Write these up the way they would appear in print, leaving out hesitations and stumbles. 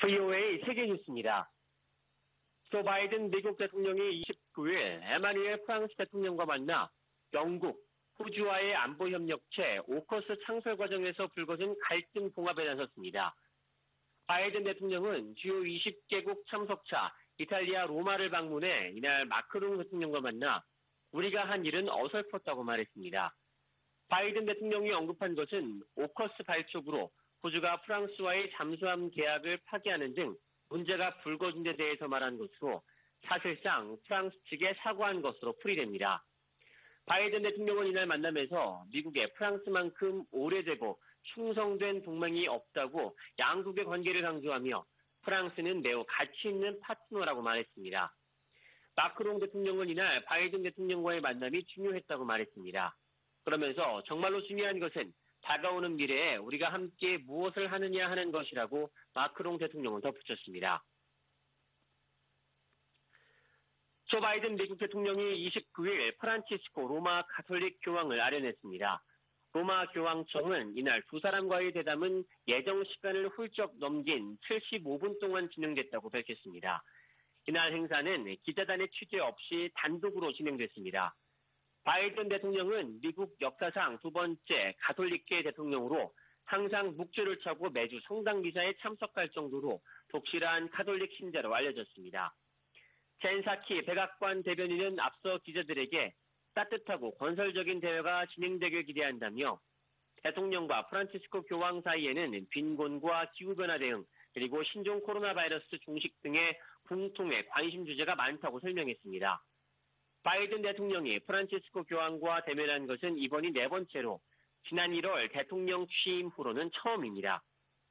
VOA 세계 뉴스입니다. 조 바이든 미국 대통령이 29일 에마뉴엘 프랑스 대통령과 만나 영국, 호주와의 안보 협력체 오커스 창설 과정에서 불거진 갈등 봉합에 나섰습니다. 바이든 대통령은 주요 20개국 참석차 이탈리아 로마를 방문해 이날 마크롱 대통령과 만나 우리가 한 일은 어설펐다고 말했습니다. 바이든 대통령이 언급한 것은 오커스 발족으로 호주가 프랑스와의 잠수함 계약을 파기하는 등 문제가 불거진 데 대해서 말한 것으로 사실상 프랑스 측에 사과한 것으로 풀이됩니다. 바이든 대통령은 이날 만남에서 미국에 프랑스만큼 오래되고 충성된 동맹이 없다고 양국의 관계를 강조하며 프랑스는 매우 가치 있는 파트너라고 말했습니다. 마크롱 대통령은 이날 바이든 대통령과의 만남이 중요했다고 말했습니다. 그러면서 정말로 중요한 것은 다가오는 미래에 우리가 함께 무엇을 하느냐 하는 것이라고 마크롱 대통령은 덧붙였습니다. 조 바이든 미국 대통령이 29일 프란치스코 로마 가톨릭 교황을 아련했습니다. 로마 교황청은 이날 두 사람과의 대담은 예정 시간을 훌쩍 넘긴 75분 동안 진행됐다고 밝혔습니다. 이날 행사는 기자단의 취재 없이 단독으로 진행됐습니다. 바이든 대통령은 미국 역사상 두 번째 가톨릭계 대통령으로 항상 묵주를 차고 매주 성당 미사에 참석할 정도로 독실한 가톨릭 신자로 알려졌습니다. 젠 사키 백악관 대변인은 앞서 기자들에게 따뜻하고 건설적인 대화가 진행되길 기대한다며 대통령과 프란치스코 교황 사이에는 빈곤과 기후변화 대응 그리고 신종 코로나 바이러스 종식 등의 공통의 관심 주제가 많다고 설명했습니다. 바이든 대통령이 프란치스코 교황과 대면한 것은 이번이 네 번째로 지난 1월 대통령 취임 후로는 처음입니다.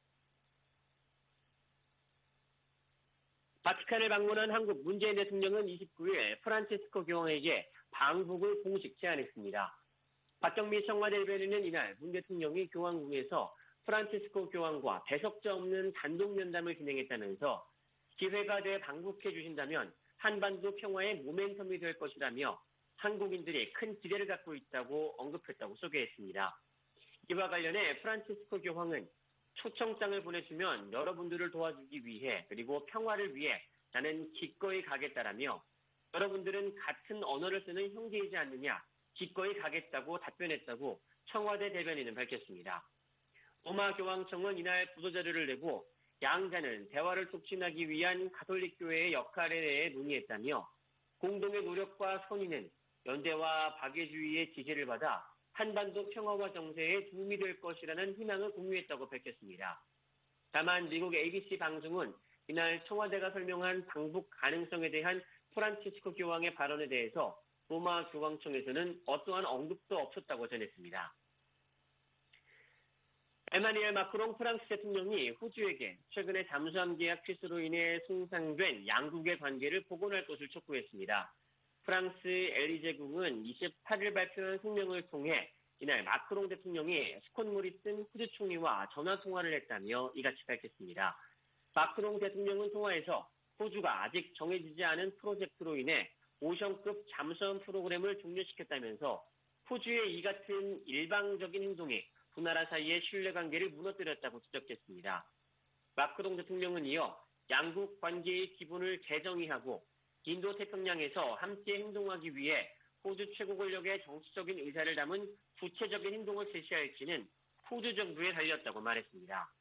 바티칸을 방문한 한국 문재인 대통령은 29일 프란치스코 교황에게 방북을 공식 제안했습니다. 박경미 청와대 대변인은 이날 문 대통령이 교황궁에서 프란치스코 교황과 배석자 없는 단독 면담을 진행했다면서 기회가 돼 방북해 주신다면 한반도 평화의 모멘텀이 될 것이라며 한국인들이 큰 기대를 갖고 있다고 언급했다고 소개했습니다. 이와 관련해 프란치스코 교황은 초청장을 보내주면 여러분들을 도와주기 위해 그리고 평화를 위해 나는 기꺼이 가겠다라며 여러분들은 같은 언어를 쓰는 형제이지 않느냐 기꺼이 가겠다고 답변했다고 청와대 대변인은 밝혔습니다. 로마 교황청은 이날 보도자료를 내고 양자는 대화를 촉진하기 위한 가톨릭 교회의 역할에 대해 논의했다며 공동의 노력과 선의는 연대와 박애주의의 지지를 받아 한반도 평화와 정세에 도움이 될 것이라는 희망을 공유했다고 밝혔습니다. 다만 미국 ABC 방송은 이날 청와대가 설명한 방북 가능성에 대한 프란치스코 교황의 발언에 대해서 로마 교황청에서는 어떠한 언급도 없었다고 전했습니다. 에마뉴엘 마크롱 프랑스 대통령이 호주에게 최근의 잠수함 계약 취소로 인해 손상된 양국의 관계를 복원할 것을 촉구했습니다. 프랑스 엘리제궁은 28일 발표한 성명을 통해 이날 마크롱 대통령이 스콧 모리슨 호주 총리와 전화통화를 했다며 이같이 밝혔습니다. 마크롱 대통령은 통화에서 호주가 아직 정해지지 않은 프로젝트로 인해 오션급 잠수함 프로그램을 종료시켰다면서 호주의 이 같은 일방적인 행동이 두 나라 사이의 신뢰관계를 무너뜨렸다고 지적했습니다. 마크롱 대통령은 이어 양국 관계의 기본을 재정의하고 인도태평양에서 함께 행동하기 위해 호주 최고 권력의 정치적인 의사를 담은 구체적인 행동을 제시할지는 호주 정부에 달렸다고 말했습니다.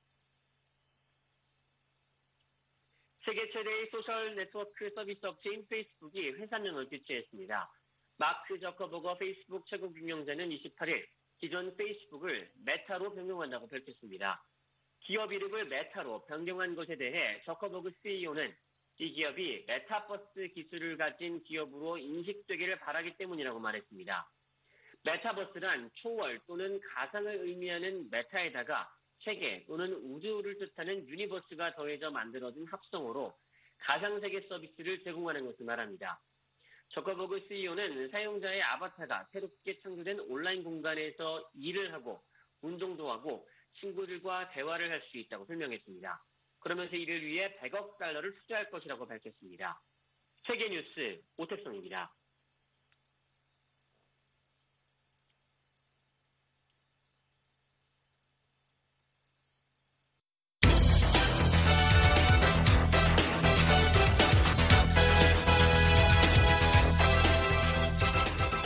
세계 최대의 소셜 네트워크 서비스 업체인 페이스북이 회사명을 교체했습니다. 마크 저커버거 페이스북 최고 경영자는 28일 기존 페이스북을 메타로 변경한다고 밝혔습니다. 기업 이름을 메타로 변경한 것에 대해 저커버그 CEO는 이 기업이 메타버스 기술을 가진 기업으로 인식되기를 바라기 때문이라고 말했습니다. 메타버스란 초월 또는 가상을 의미하는 메타에다가 세계 또는 우주를 뜻하는 유니버스가 더해져 만들어진 합성어로 가상세계 서비스를 제공하는 것을 말합니다. 저커버그 CEO는 사용자의 아바타가 새롭게 창조된 온라인 공간에서 일을 하고 운동도 하고 친구들과 대화를 할 수 있다고 설명했습니다. 그러면서 이를 위해 100억 달러를 투자할 것이라고 밝혔습니다. 세계뉴스 오택성입니다.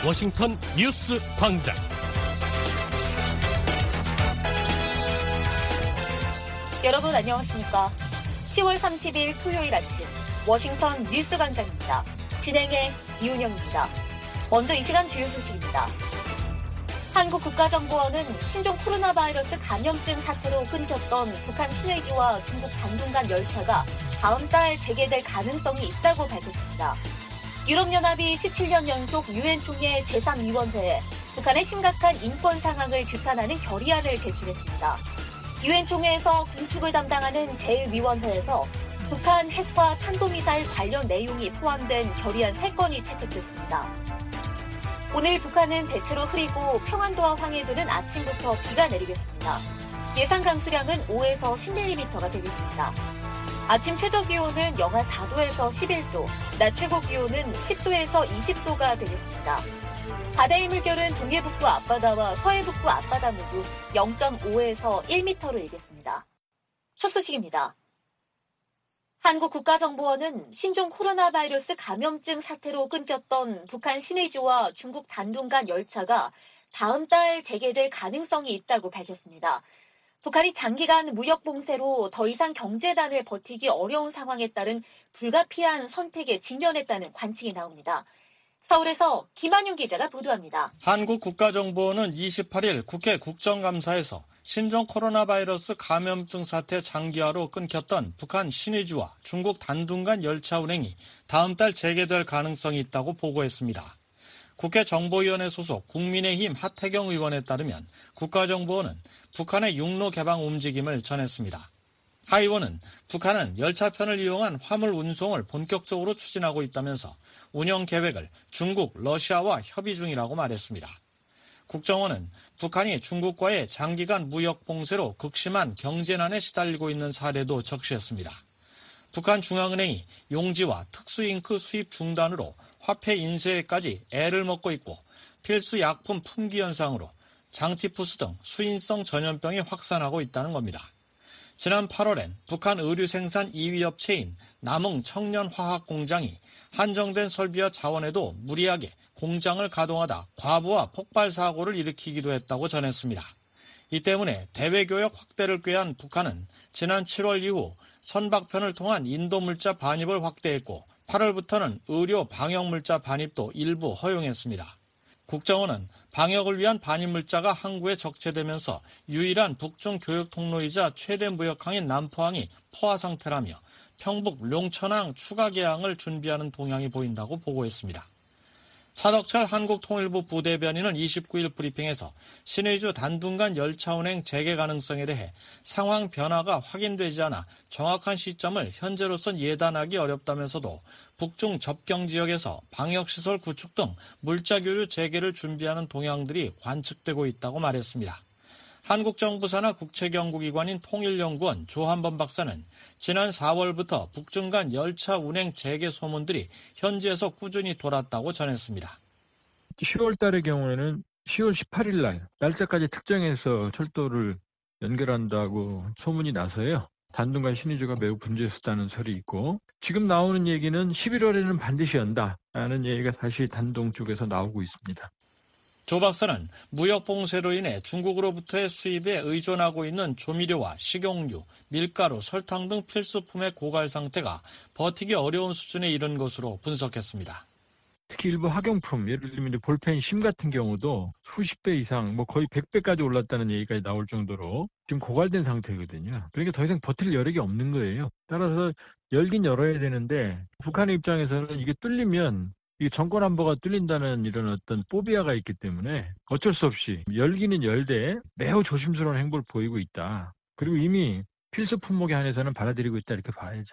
워싱턴 뉴스 광장. 여러분 안녕하십니까? 10월 30일 토요일 아침 워싱턴 뉴스 광장입니다. 진행의 이은영입니다. 먼저 이 시간 주요 소식입니다. 한국국가정보원은 신종 코로나 바이러스 감염증 사태로 끊겼던 북한 신의주와 중국 당분간 열차가 다음 달 재개될 가능성이 있다고 밝혔습니다. 유럽연합이 17년 연속 유엔 총회 제3위원회에 북한의 심각한 인권 상황을 규탄하는 결의안을 제출했습니다. 유엔 총회에서 군축을 담당하는 제1위원회에서 북한 핵과 탄도미사일 관련 내용이 포함된 결의안 3건이 채택됐습니다. 오늘 북한은 대체로 흐리고 평안도와 황해도는 아침부터 비가 내리겠습니다. 예상 강수량은 5에서 10mm가 되겠습니다. 아침 최저기온은 영하 4도에서 11도, 낮 최고기온은 10도에서 20도가 되겠습니다. 바다의 물결은 동해북부 앞바다와 서해북부 앞바다 모두 0.5에서 1m로 일겠습니다. 첫 소식입니다. 한국국가정보원은 신종 코로나 바이러스 감염증 사태로 끊겼던 북한 신의주와 중국 단둥간 열차가 다음 달 재개될 가능성이 있다고 밝혔습니다. 북한이 장기간 무역 봉쇄로 더 이상 경제단을 버티기 어려운 상황에 따른 불가피한 선택에 직면했다는 관측이 나옵니다. 서울에서 김한용 기자가 보도합니다. 한국국가정보원은 28일 국회 국정감사에서 신종 코로나 바이러스 감염증 사태 장기화로 끊겼던 북한 신의주와 중국 단둥간 열차 운행이 다음 달 재개될 가능성이 있다고 보고했습니다. 국회 정보위원회 소속 국민의힘 하태경 의원에 따르면 국가정보원은 북한의 육로 개방 움직임을 전했습니다. 하 의원은 북한은 열차편을 이용한 화물 운송을 본격적으로 추진하고 있다면서 운영 계획을 중국, 러시아와 협의 중이라고 말했습니다. 국정원은 북한이 중국과의 장기간 무역 봉쇄로 극심한 경제난에 시달리고 있는 사례도 적시했습니다. 북한 중앙은행이 용지와 특수잉크 수입 중단으로 화폐 인쇄에까지 애를 먹고 있고 필수 약품 품귀 현상으로 장티푸스 등 수인성 전염병이 확산하고 있다는 겁니다. 지난 8월엔 북한 의류 생산 2위 업체인 남흥 청년화학공장이 한정된 설비와 자원에도 무리하게 공장을 가동하다 과부하 폭발 사고를 일으키기도 했다고 전했습니다. 이 때문에 대외교역 확대를 꾀한 북한은 지난 7월 이후 선박편을 통한 인도물자 반입을 확대했고 8월부터는 의료 방역물자 반입도 일부 허용했습니다. 국정원은 방역을 위한 반입물자가 항구에 적재되면서 유일한 북중 교역 통로이자 최대 무역항인 남포항이 포화 상태라며 평북 룡천항 추가 개항을 준비하는 동향이 보인다고 보고했습니다. 차덕철 한국통일부 부대변인은 29일 브리핑에서 신의주 단둥간 열차 운행 재개 가능성에 대해 상황 변화가 확인되지 않아 정확한 시점을 현재로선 예단하기 어렵다면서도 북중 접경 지역에서 방역시설 구축 등 물자 교류 재개를 준비하는 동향들이 관측되고 있다고 말했습니다. 한국정부 산하 국책연구기관인 통일연구원 조한범 박사는 지난 4월부터 북중 간 열차 운행 재개 소문들이 현지에서 꾸준히 돌았다고 전했습니다. 10월 달의 경우에는 10월 18일 날 날짜까지 특정해서 철도를 연결한다고 소문이 나서요. 단둥간 신의주가 매우 분주했다는 설이 있고 지금 나오는 얘기는 11월에는 반드시 연다라는 얘기가 다시 단동 쪽에서 나오고 있습니다. 조 박사는 무역 봉쇄로 인해 중국으로부터의 수입에 의존하고 있는 조미료와 식용유, 밀가루, 설탕 등 필수품의 고갈 상태가 버티기 어려운 수준에 이른 것으로 분석했습니다. 특히 일부 학용품, 예를 들면 볼펜 심 같은 경우도 수십 배 이상, 거의 100배까지 올랐다는 얘기까지 나올 정도로 지금 고갈된 상태거든요. 그러니까 더 이상 버틸 여력이 없는 거예요. 따라서 열긴 열어야 되는데 북한의 입장에서는 이게 뚫리면 이 정권 안보가 뚫린다는 이런 어떤 포비아가 있기 때문에 어쩔 수 없이 열기는 열되 매우 조심스러운 행보를 보이고 있다. 그리고 이미 필수 품목에 한해서는 받아들이고 있다 이렇게 봐야죠.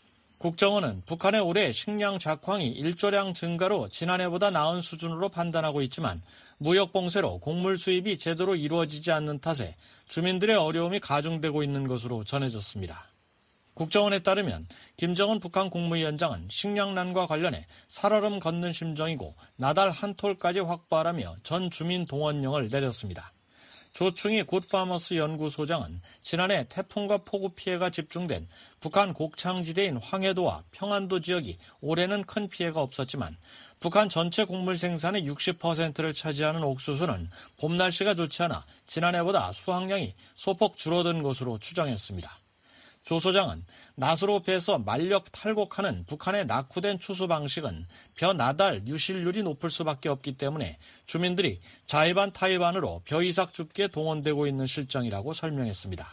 국정원은 북한의 올해 식량 작황이 일조량 증가로 지난해보다 나은 수준으로 판단하고 있지만 무역 봉쇄로 곡물 수입이 제대로 이루어지지 않는 탓에 주민들의 어려움이 가중되고 있는 것으로 전해졌습니다. 국정원에 따르면 김정은 북한 국무위원장은 식량난과 관련해 살얼음 걷는 심정이고 나달 한 톨까지 확보하라며 전 주민 동원령을 내렸습니다. 조충희 굿파머스 연구소장은 지난해 태풍과 폭우 피해가 집중된 북한 곡창지대인 황해도와 평안도 지역이 올해는 큰 피해가 없었지만 북한 전체 곡물 생산의 60%를 차지하는 옥수수는 봄 날씨가 좋지 않아 지난해보다 수확량이 소폭 줄어든 것으로 추정했습니다. 조 소장은 낫으로 베서 말력 탈곡하는 북한의 낙후된 추수 방식은 벼 나달 유실률이 높을 수밖에 없기 때문에 주민들이 자의반 타의반으로 벼이삭 줍기에 동원되고 있는 실정이라고 설명했습니다.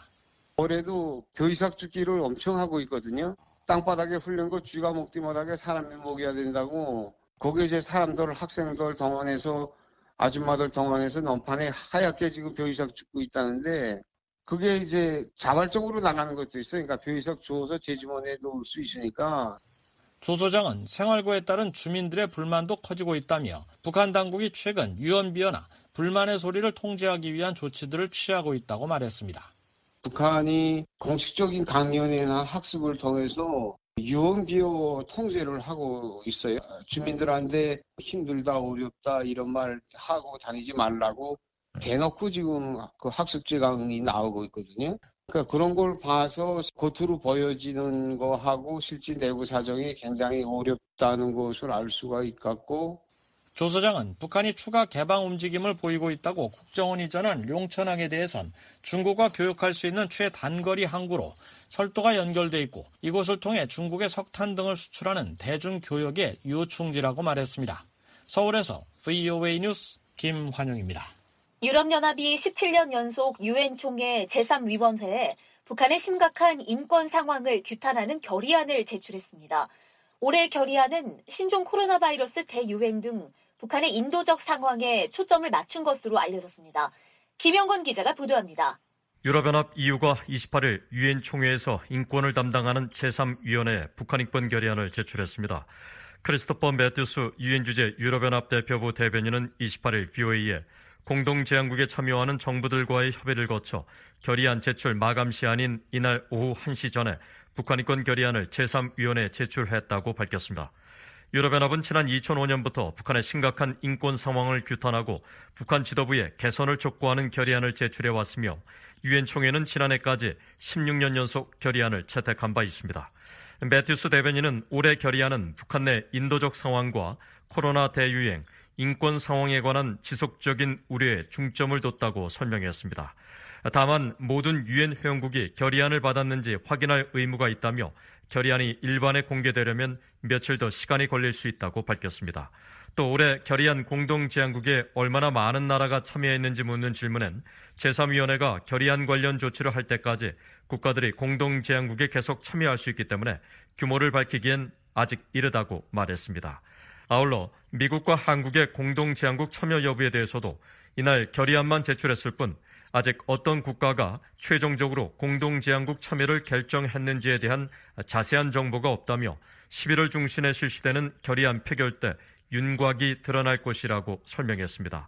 올해도 벼이삭 줍기를 엄청 하고 있거든요. 땅바닥에 훑는 거 쥐가 먹지 못하게 사람이 먹여야 된다고 거기에 이제 사람들, 학생들 동원해서 아줌마들 동원해서 넘판에 하얗게 지금 벼이삭 줍고 있다는데 그게 이제 자발적으로 나가는 것도 있어요. 그러니까 벼이삭 주워서 제 주머니에 넣을 수 있으니까. 조 소장은 생활고에 따른 주민들의 불만도 커지고 있다며 북한 당국이 최근 유언비어나 불만의 소리를 통제하기 위한 조치들을 취하고 있다고 말했습니다. 북한이 공식적인 강연회나 학습을 통해서 유언비어 통제를 하고 있어요. 주민들한테 힘들다, 어렵다 이런 말 하고 다니지 말라고 대놓고 지금 그 학습지강이 나오고 있거든요. 그러니까 그런 걸 봐서 겉으로 보여지는 거하고 실제 내부 사정이 굉장히 어렵다는 것을 알 수가 있겠고. 조 소장은 북한이 추가 개방 움직임을 보이고 있다고 국정원이 전한 룡천항에 대해선 중국과 교역할 수 있는 최단거리 항구로 철도가 연결돼 있고 이곳을 통해 중국에 석탄 등을 수출하는 대중교역의 요충지라고 말했습니다. 서울에서 VOA 뉴스 김환용입니다. 유럽연합이 17년 연속 유엔 총회 제3위원회에 북한의 심각한 인권 상황을 규탄하는 결의안을 제출했습니다. 올해 결의안은 신종 코로나 바이러스 대유행 등 북한의 인도적 상황에 초점을 맞춘 것으로 알려졌습니다. 김영건 기자가 보도합니다. 유럽연합 EU가 28일 유엔 총회에서 인권을 담당하는 제3위원회에 북한 인권 결의안을 제출했습니다. 크리스토퍼 매튜스 유엔 주재 유럽연합 대표부 대변인은 28일 VOA에 공동제안국에 참여하는 정부들과의 협의를 거쳐 결의안 제출 마감 시한인 이날 오후 1시 전에 북한 인권 결의안을 제3위원회에 제출했다고 밝혔습니다. 유럽연합은 지난 2005년부터 북한의 심각한 인권 상황을 규탄하고 북한 지도부에 개선을 촉구하는 결의안을 제출해왔으며 유엔 총회는 지난해까지 16년 연속 결의안을 채택한 바 있습니다. 매튜스 대변인은 올해 결의안은 북한 내 인도적 상황과 코로나 대유행, 인권 상황에 관한 지속적인 우려에 중점을 뒀다고 설명했습니다. 다만 모든 유엔 회원국이 결의안을 받았는지 확인할 의무가 있다며 결의안이 일반에 공개되려면 며칠 더 시간이 걸릴 수 있다고 밝혔습니다. 또 올해 결의안 공동제안국에 얼마나 많은 나라가 참여했는지 묻는 질문엔 제3위원회가 결의안 관련 조치를 할 때까지 국가들이 공동제안국에 계속 참여할 수 있기 때문에 규모를 밝히기엔 아직 이르다고 말했습니다. 아울러 미국과 한국의 공동제안국 참여 여부에 대해서도 이날 결의안만 제출했을 뿐 아직 어떤 국가가 최종적으로 공동제안국 참여를 결정했는지에 대한 자세한 정보가 없다며 11월 중순에 실시되는 결의안 표결 때 윤곽이 드러날 것이라고 설명했습니다.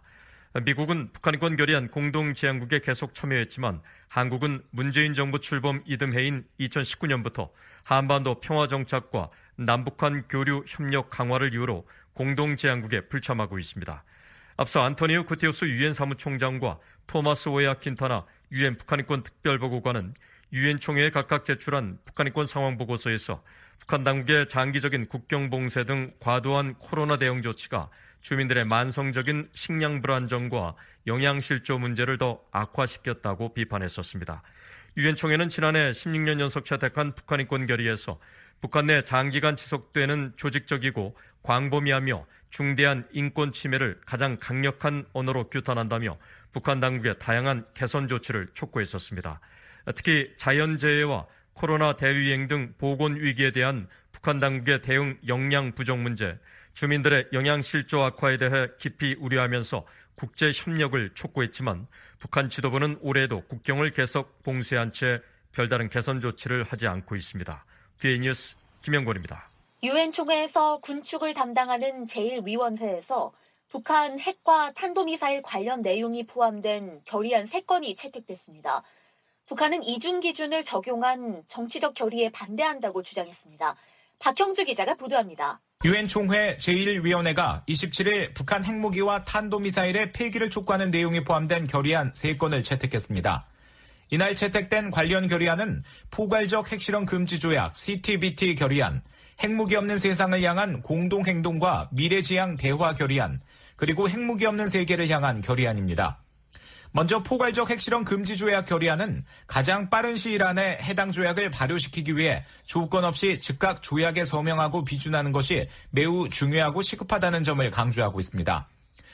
미국은 북한 인권 결의안 공동제안국에 계속 참여했지만 한국은 문재인 정부 출범 이듬해인 2019년부터 한반도 평화정착과 남북한 교류 협력 강화를 이유로 공동제안국에 불참하고 있습니다. 앞서 안토니오 구테우스 유엔 사무총장과 토마스 오야 킨타나 유엔 북한인권 특별보고관은 유엔 총회에 각각 제출한 북한인권 상황 보고서에서 북한 당국의 장기적인 국경 봉쇄 등 과도한 코로나 대응 조치가 주민들의 만성적인 식량 불안정과 영양실조 문제를 더 악화시켰다고 비판했었습니다. 유엔 총회는 지난해 16년 연속 채택한 북한인권 결의에서 북한 내 장기간 지속되는 조직적이고 광범위하며 중대한 인권 침해를 가장 강력한 언어로 규탄한다며 북한 당국의 다양한 개선 조치를 촉구했었습니다. 특히 자연재해와 코로나 대유행 등 보건 위기에 대한 북한 당국의 대응 역량 부족 문제, 주민들의 영양실조 악화에 대해 깊이 우려하면서 국제 협력을 촉구했지만 북한 지도부는 올해도 국경을 계속 봉쇄한 채 별다른 개선 조치를 하지 않고 있습니다. VA 뉴스 김영권입니다. 유엔 총회에서 군축을 담당하는 제1위원회에서 북한 핵과 탄도미사일 관련 내용이 포함된 결의안 3건이 채택됐습니다. 북한은 이중 기준을 적용한 정치적 결의에 반대한다고 주장했습니다. 박형주 기자가 보도합니다. 유엔 총회 제1위원회가 27일 북한 핵무기와 탄도미사일의 폐기를 촉구하는 내용이 포함된 결의안 3건을 채택했습니다. 이날 채택된 관련 결의안은 포괄적 핵실험 금지 조약 CTBT 결의안, 핵무기 없는 세상을 향한 공동행동과 미래지향 대화 결의안, 그리고 핵무기 없는 세계를 향한 결의안입니다. 먼저 포괄적 핵실험 금지 조약 결의안은 가장 빠른 시일 안에 해당 조약을 발효시키기 위해 조건 없이 즉각 조약에 서명하고 비준하는 것이 매우 중요하고 시급하다는 점을 강조하고 있습니다.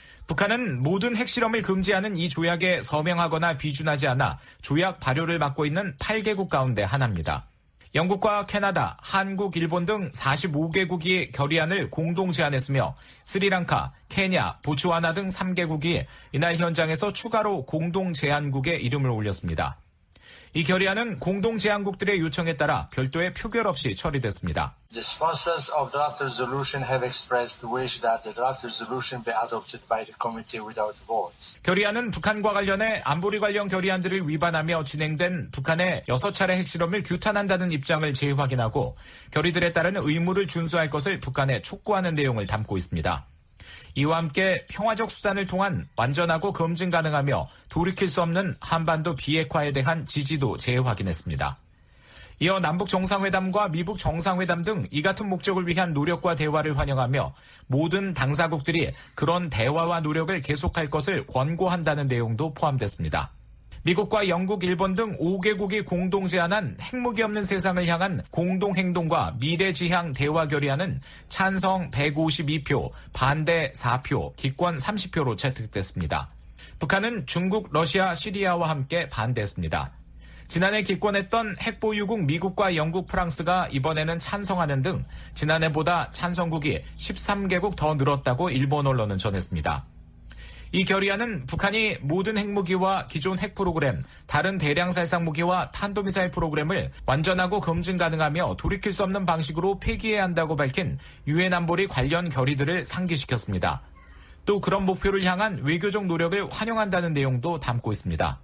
북한은 모든 핵실험을 금지하는 이 조약에 서명하거나 비준하지 않아 조약 발효를 막고 있는 8개국 가운데 하나입니다. 영국과 캐나다, 한국, 일본 등 45개국이 결의안을 공동 제안했으며 스리랑카, 케냐, 보츠와나 등 3개국이 이날 현장에서 추가로 공동 제안국에 이름을 올렸습니다. 이 결의안은 공동 제안국들의 요청에 따라 별도의 표결 없이 처리됐습니다. The sponsors of draft resolution have expressed the wish that the draft resolution be adopted by the committee without votes. 결의안은 북한과 관련해 안보리 관련 결의안들을 위반하며 진행된 북한의 6차례 핵실험을 규탄한다는 입장을 재확인하고 결의들에 따른 의무를 준수할 것을 북한에 촉구하는 내용을 담고 있습니다. 이와 함께 평화적 수단을 통한 완전하고 검증 가능하며 돌이킬 수 없는 한반도 비핵화에 대한 지지도 재확인했습니다. 이어 남북 정상회담과 미북 정상회담 등 이 같은 목적을 위한 노력과 대화를 환영하며 모든 당사국들이 그런 대화와 노력을 계속할 것을 권고한다는 내용도 포함됐습니다. 미국과 영국, 일본 등 5개국이 공동 제안한 핵무기 없는 세상을 향한 공동행동과 미래지향 대화 결의안은 찬성 152표, 반대 4표, 기권 30표로 채택됐습니다. 북한은 중국, 러시아, 시리아와 함께 반대했습니다. 지난해 기권했던 핵보유국 미국과 영국, 프랑스가 이번에는 찬성하는 등 지난해보다 찬성국이 13개국 더 늘었다고 일본 언론은 전했습니다. 이 결의안은 북한이 모든 핵무기와 기존 핵 프로그램, 다른 대량 살상 무기와 탄도미사일 프로그램을 완전하고 검증 가능하며 돌이킬 수 없는 방식으로 폐기해야 한다고 밝힌 유엔 안보리 관련 결의들을 상기시켰습니다. 또 그런 목표를 향한 외교적 노력을 환영한다는 내용도 담고 있습니다.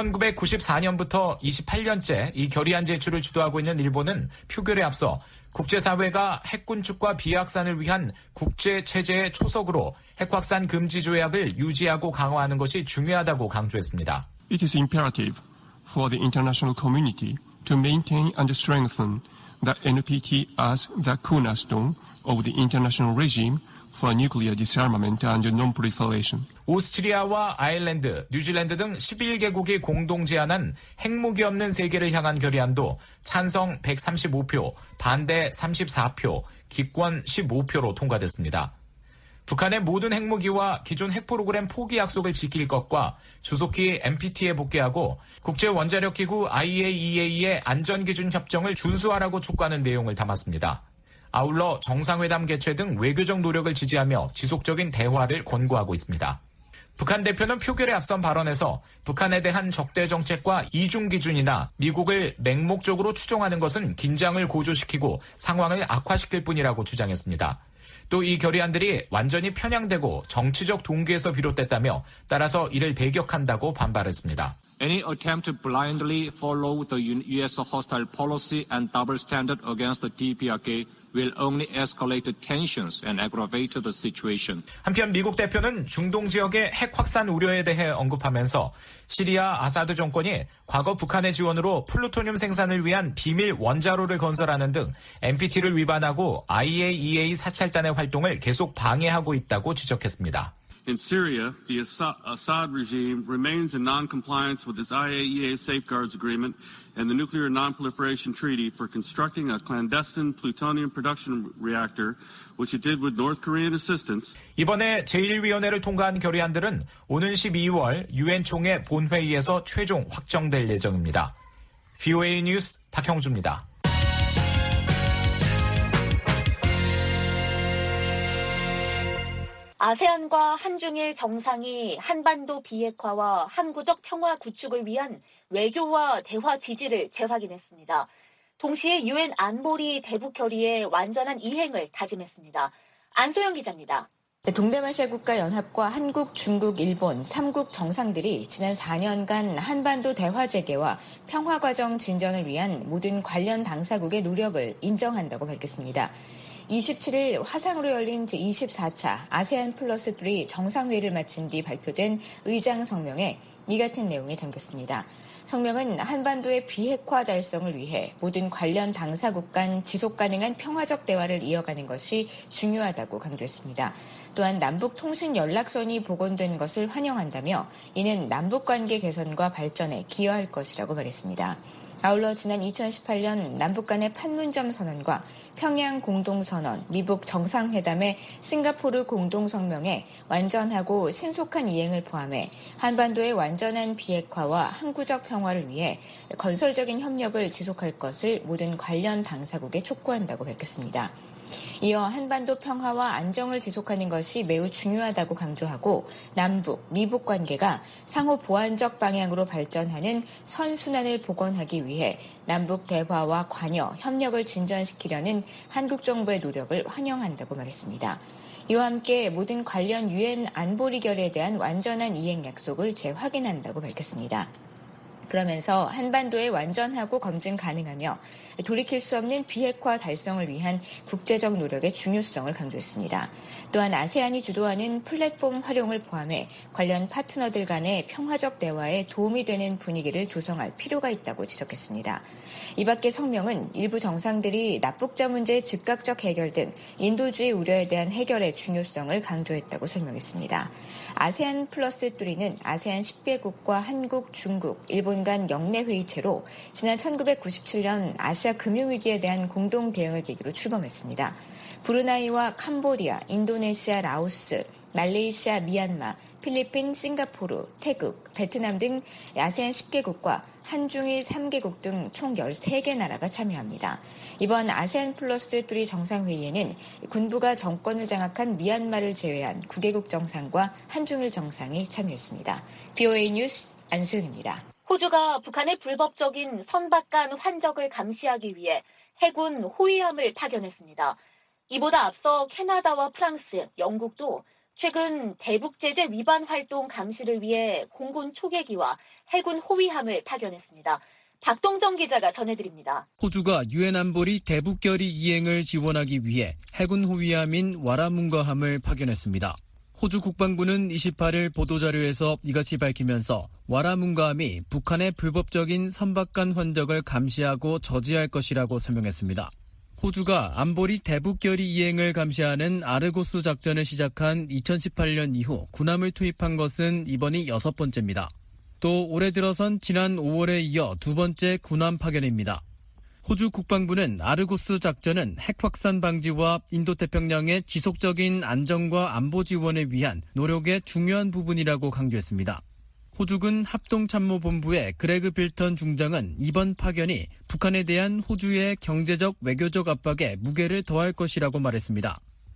1994년부터 28년째 이 결의안 제출을 주도하고 있는 일본은 표결에 앞서 국제사회가 핵군축과 비확산을 위한 국제체제의 초석으로 핵확산 금지 조약을 유지하고 강화하는 것이 중요하다고 강조했습니다. It is imperative for the international community to maintain and strengthen the NPT as the cornerstone of the international regime for nuclear disarmament and non-proliferation. 오스트리아와 아일랜드, 뉴질랜드 등 11개국이 공동 제안한 핵무기 없는 세계를 향한 결의안도 찬성 135표, 반대 34표, 기권 15표로 통과됐습니다. 북한의 모든 핵무기와 기존 핵 프로그램 포기 약속을 지킬 것과 주속히 NPT에 복귀하고 국제원자력기구 IAEA의 안전기준 협정을 준수하라고 촉구하는 내용을 담았습니다. 아울러 정상회담 개최 등 외교적 노력을 지지하며 지속적인 대화를 권고하고 있습니다. 북한 대표는 표결에 앞선 발언에서 북한에 대한 적대 정책과 이중 기준이나 미국을 맹목적으로 추종하는 것은 긴장을 고조시키고 상황을 악화시킬 뿐이라고 주장했습니다. 또 이 결의안들이 완전히 편향되고 정치적 동기에서 비롯됐다며 따라서 이를 배격한다고 반발했습니다. Any attempt to blindly follow the U.S. hostile policy and double standard against the DPRK will only escalate tensions and aggravate the situation. 한편 미국 대표는 중동 지역의 핵 확산 우려에 대해 언급하면서 시리아 아사드 정권이 과거 북한의 지원으로 플루토늄 생산을 위한 비밀 원자로를 건설하는 등 NPT를 위반하고 IAEA 사찰단의 활동을 계속 방해하고 있다고 지적했습니다. In Syria, the Assad regime remains in non-compliance with its IAEA Safeguards Agreement and the Nuclear Non-Proliferation Treaty for constructing a clandestine plutonium production reactor, which it did with North Korean assistance. 이번에 제1위원회를 통과한 결의안들은 오는 12월 유엔 총회 본회의에서 최종 확정될 예정입니다. VOA 뉴스 박형주입니다. 아세안과 한중일 정상이 한반도 비핵화와 항구적 평화 구축을 위한 외교와 대화 지지를 재확인했습니다. 동시에 유엔 안보리 대북 결의의 완전한 이행을 다짐했습니다. 안소영 기자입니다. 동남아시아 국가연합과 한국, 중국, 일본 3국 정상들이 지난 4년간 한반도 대화 재개와 평화 과정 진전을 위한 모든 관련 당사국의 노력을 인정한다고 밝혔습니다. 27일 화상으로 열린 제24차 아세안 플러스 3 정상회의를 마친 뒤 발표된 의장 성명에 이 같은 내용이 담겼습니다. 성명은 한반도의 비핵화 달성을 위해 모든 관련 당사국 간 지속 가능한 평화적 대화를 이어가는 것이 중요하다고 강조했습니다. 또한 남북 통신 연락선이 복원된 것을 환영한다며 이는 남북관계 개선과 발전에 기여할 것이라고 말했습니다. 아울러 지난 2018년 남북 간의 판문점 선언과 평양 공동선언, 미북 정상회담의 싱가포르 공동성명에 완전하고 신속한 이행을 포함해 한반도의 완전한 비핵화와 항구적 평화를 위해 건설적인 협력을 지속할 것을 모든 관련 당사국에 촉구한다고 밝혔습니다. 이어 한반도 평화와 안정을 지속하는 것이 매우 중요하다고 강조하고 남북, 미북 관계가 상호 보완적 방향으로 발전하는 선순환을 복원하기 위해 남북 대화와 관여, 협력을 진전시키려는 한국 정부의 노력을 환영한다고 말했습니다. 이와 함께 모든 관련 유엔 안보리 결의에 대한 완전한 이행 약속을 재확인한다고 밝혔습니다. 그러면서 한반도에 완전하고 검증 가능하며 돌이킬 수 없는 비핵화 달성을 위한 국제적 노력의 중요성을 강조했습니다. 또한 아세안이 주도하는 플랫폼 활용을 포함해 관련 파트너들 간의 평화적 대화에 도움이 되는 분위기를 조성할 필요가 있다고 지적했습니다. 이 밖에 성명은 일부 정상들이 납북자 문제의 즉각적 해결 등 인도주의 우려에 대한 해결의 중요성을 강조했다고 설명했습니다. 아세안 플러스 3는 아세안 10개국과 한국, 중국, 일본 간 영내회의체로 지난 1997년 아시아 금융위기에 대한 공동 대응을 계기로 출범했습니다. 브루나이와 캄보디아, 인도네시아, 라오스, 말레이시아, 미얀마, 필리핀, 싱가포르, 태국, 베트남 등 아세안 10개국과 한중일 3개국 등 총 13개 나라가 참여합니다. 이번 아세안 플러스 3 정상회의에는 군부가 정권을 장악한 미얀마를 제외한 9개국 정상과 한중일 정상이 참여했습니다. BOA 뉴스 안소영입니다. 호주가 북한의 불법적인 선박간 환적을 감시하기 위해 해군 호위함을 파견했습니다. 이보다 앞서 캐나다와 프랑스, 영국도 최근 대북 제재 위반 활동 감시를 위해 공군 초계기와 해군 호위함을 파견했습니다. 박동정 기자가 전해드립니다. 호주가 유엔 안보리 대북 결의 이행을 지원하기 위해 해군 호위함인 와라문가함을 파견했습니다. 호주 국방부는 28일 보도자료에서 이같이 밝히면서 와라문가함이 북한의 불법적인 선박간 환적을 감시하고 저지할 것이라고 설명했습니다. 호주가 안보리 대북 결의 이행을 감시하는 아르고스 작전을 시작한 2018년 이후 군함을 투입한 것은 이번이 6번째입니다. 또 올해 들어선 지난 5월에 이어 2번째 군함 파견입니다. 호주 국방부는 아르고스 작전은 핵 확산 방지와 인도태평양의 지속적인 안정과 안보 지원을 위한 노력의 중요한 부분이라고 강조했습니다. 호주군 합동참모본부의 그레그 빌턴 중장은 이번 파견이 북한에 대한 호주의 경제적 외교적 압박에 무게를 더할 것이라고 말했습니다.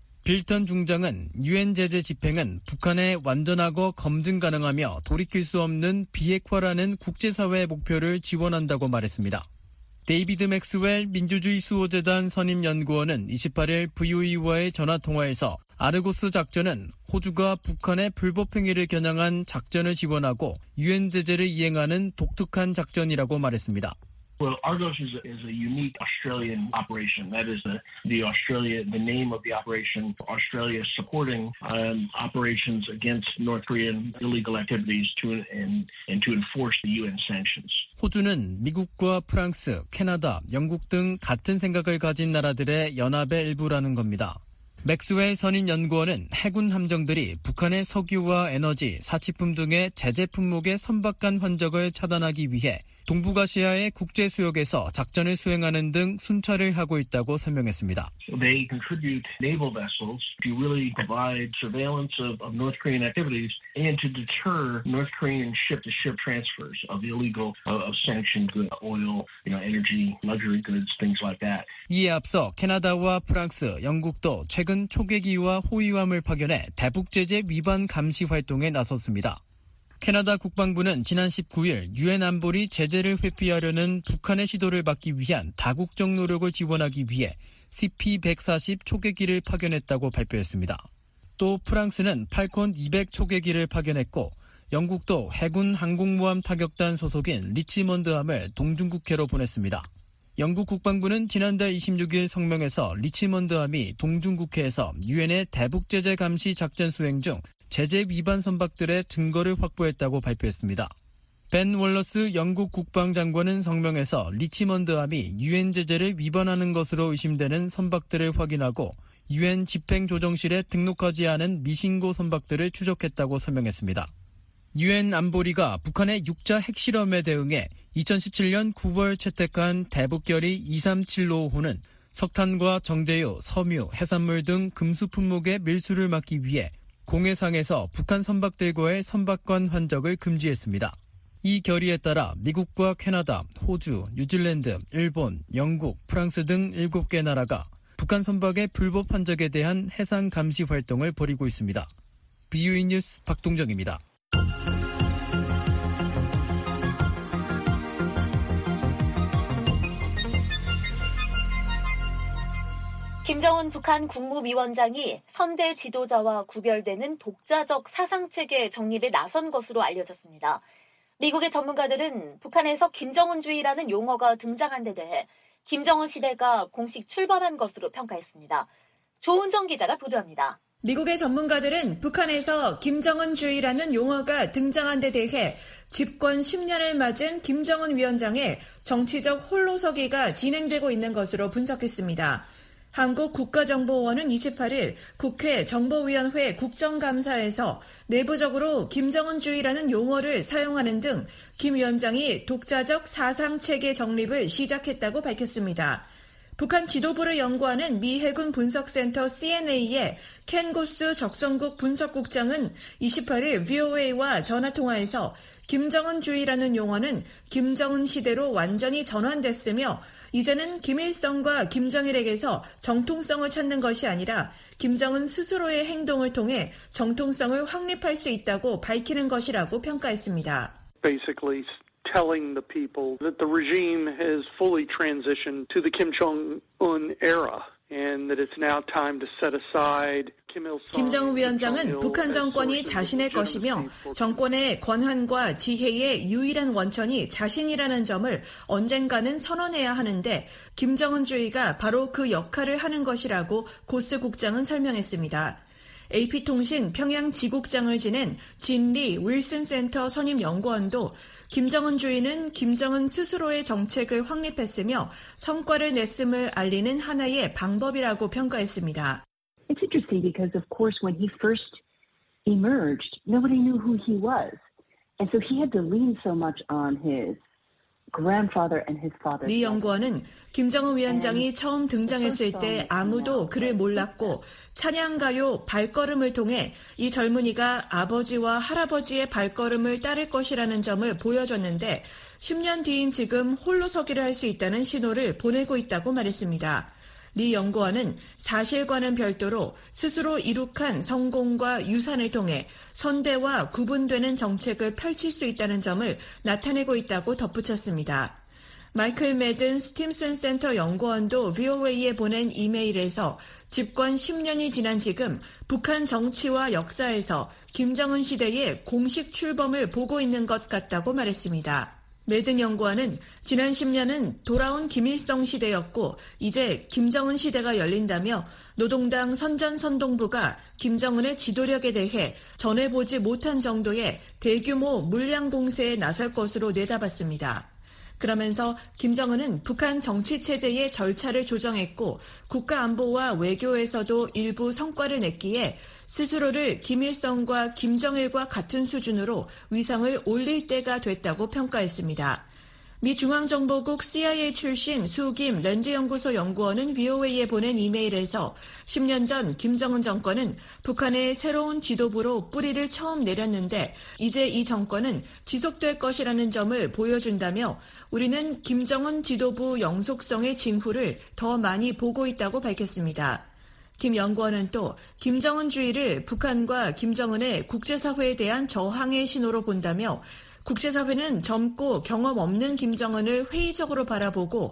빌턴 중장은 유엔 제재 집행은 북한의 완전하고 검증 가능하며 돌이킬 수 없는 비핵화라는 국제사회의 목표를 지원한다고 말했습니다. 데이비드 맥스웰 민주주의 수호재단 선임연구원은 28일 VOE와의 전화통화에서 아르고스 작전은 호주가 북한의 불법 행위를 겨냥한 작전을 지원하고 유엔 제재를 이행하는 독특한 작전이라고 말했습니다. Well, Argos is a unique Australian operation. That is the name of the operation. Australia is supporting operations against North Korean illegal activities to enforce the UN sanctions. 호주는 미국과 프랑스, 캐나다, 영국 등 같은 생각을 가진 나라들의 연합의 일부라는 겁니다. 맥스웰 선임 연구원은 해군 함정들이 북한의 석유와 에너지, 사치품 등의 제재 품목의 선박간 환적을 차단하기 위해 동북아시아의 국제 수역에서 작전을 수행하는 등 순찰을 하고 있다고 설명했습니다. They contribute naval vessels to really provide surveillance of North Korean activities and to deter North Korean ship-to-ship transfers of illegal, of sanctioned goods, oil, energy, luxury goods, things like that. 이에 앞서 캐나다와 프랑스, 영국도 최근 초계기와 호위함을 파견해 대북 제재 위반 감시 활동에 나섰습니다. 캐나다 국방부는 지난 19일 유엔 안보리 제재를 회피하려는 북한의 시도를 막기 위한 다국적 노력을 지원하기 위해 CP-140 초계기를 파견했다고 발표했습니다. 또 프랑스는 팔콘 200 초계기를 파견했고 영국도 해군 항공모함 타격단 소속인 리치먼드함을 동중국해로 보냈습니다. 영국 국방부는 지난달 26일 성명에서 리치먼드함이 동중국해에서 유엔의 대북 제재 감시 작전 수행 중 제재 위반 선박들의 증거를 확보했다고 발표했습니다. 벤 월러스 영국 국방장관은 성명에서 리치먼드함이 유엔 제재를 위반하는 것으로 의심되는 선박들을 확인하고 유엔 집행조정실에 등록하지 않은 미신고 선박들을 추적했다고 설명했습니다. 유엔 안보리가 북한의 육자 핵실험에 대응해 2017년 9월 채택한 대북결의 237호는 석탄과 정제유, 섬유, 해산물 등 금수 품목의 밀수를 막기 위해 공해상에서 북한 선박들과의 선박관 환적을 금지했습니다. 이 결의에 따라 미국과 캐나다, 호주, 뉴질랜드, 일본, 영국, 프랑스 등 7개 나라가 북한 선박의 불법 환적에 대한 해상 감시 활동을 벌이고 있습니다. BOE 뉴스 박동정입니다. 김정은 북한 국무위원장이 선대 지도자와 구별되는 독자적 사상체계 정립에 나선 것으로 알려졌습니다. 미국의 전문가들은 북한에서 김정은주의라는 용어가 등장한 데 대해 김정은 시대가 공식 출범한 것으로 평가했습니다. 조은정 기자가 보도합니다. 미국의 전문가들은 북한에서 김정은주의라는 용어가 등장한 데 대해 집권 10년을 맞은 김정은 위원장의 정치적 홀로서기가 진행되고 있는 것으로 분석했습니다. 한국국가정보원은 28일 국회 정보위원회 국정감사에서 내부적으로 김정은주의라는 용어를 사용하는 등 김 위원장이 독자적 사상체계 정립을 시작했다고 밝혔습니다. 북한 지도부를 연구하는 미 해군 분석센터 CNA의 켄 고스 적성국 분석국장은 28일 VOA와 전화통화에서 김정은주의라는 용어는 김정은 시대로 완전히 전환됐으며 이제는 김일성과 김정일에게서 정통성을 찾는 것이 아니라 김정은 스스로의 행동을 통해 정통성을 확립할 수 있다고 밝히는 것이라고 평가했습니다. Basically telling the people that the regime has fully transitioned to the Kim Jong-un era and that it's now time to set aside 김정은 위원장은 북한 정권이 자신의 것이며 정권의 권한과 지혜의 유일한 원천이 자신이라는 점을 언젠가는 선언해야 하는데 김정은주의가 바로 그 역할을 하는 것이라고 고스 국장은 설명했습니다. AP통신 평양 지국장을 지낸 진리 윌슨 센터 선임 연구원도 김정은주의는 김정은 스스로의 정책을 확립했으며 성과를 냈음을 알리는 하나의 방법이라고 평가했습니다. It's interesting because, of course, when he first emerged, nobody knew who he was. And so he had to lean so much on his grandfather and his father. 리 연구원은 김정은 위원장이 처음 등장했을 때 아무도 그를 몰랐고 찬양가요 발걸음을 통해 이 젊은이가 아버지와 할아버지의 발걸음을 따를 것이라는 점을 보여줬는데 10년 뒤인 지금 홀로 서기를 할 수 있다는 신호를 보내고 있다고 말했습니다. 리 연구원은 사실과는 별도로 스스로 이룩한 성공과 유산을 통해 선대와 구분되는 정책을 펼칠 수 있다는 점을 나타내고 있다고 덧붙였습니다. 마이클 매든 스팀슨 센터 연구원도 VOA에 보낸 이메일에서 집권 10년이 지난 지금 북한 정치와 역사에서 김정은 시대의 공식 출범을 보고 있는 것 같다고 말했습니다. 매든 연구원은 지난 10년은 돌아온 김일성 시대였고 이제 김정은 시대가 열린다며 노동당 선전선동부가 김정은의 지도력에 대해 전해보지 못한 정도의 대규모 물량 공세에 나설 것으로 내다봤습니다. 그러면서 김정은은 북한 정치체제의 절차를 조정했고 국가안보와 외교에서도 일부 성과를 냈기에 스스로를 김일성과 김정일과 같은 수준으로 위상을 올릴 때가 됐다고 평가했습니다. 미 중앙정보국 CIA 출신 수김 랜드연구소 연구원은 VOA에 보낸 이메일에서 10년 전 김정은 정권은 북한의 새로운 지도부로 뿌리를 처음 내렸는데 이제 이 정권은 지속될 것이라는 점을 보여준다며 우리는 김정은 지도부 영속성의 징후를 더 많이 보고 있다고 밝혔습니다. 김 연구원은 또 김정은주의를 북한과 김정은의 국제사회에 대한 저항의 신호로 본다며 국제사회는 젊고 경험 없는 김정은을 회의적으로 바라보고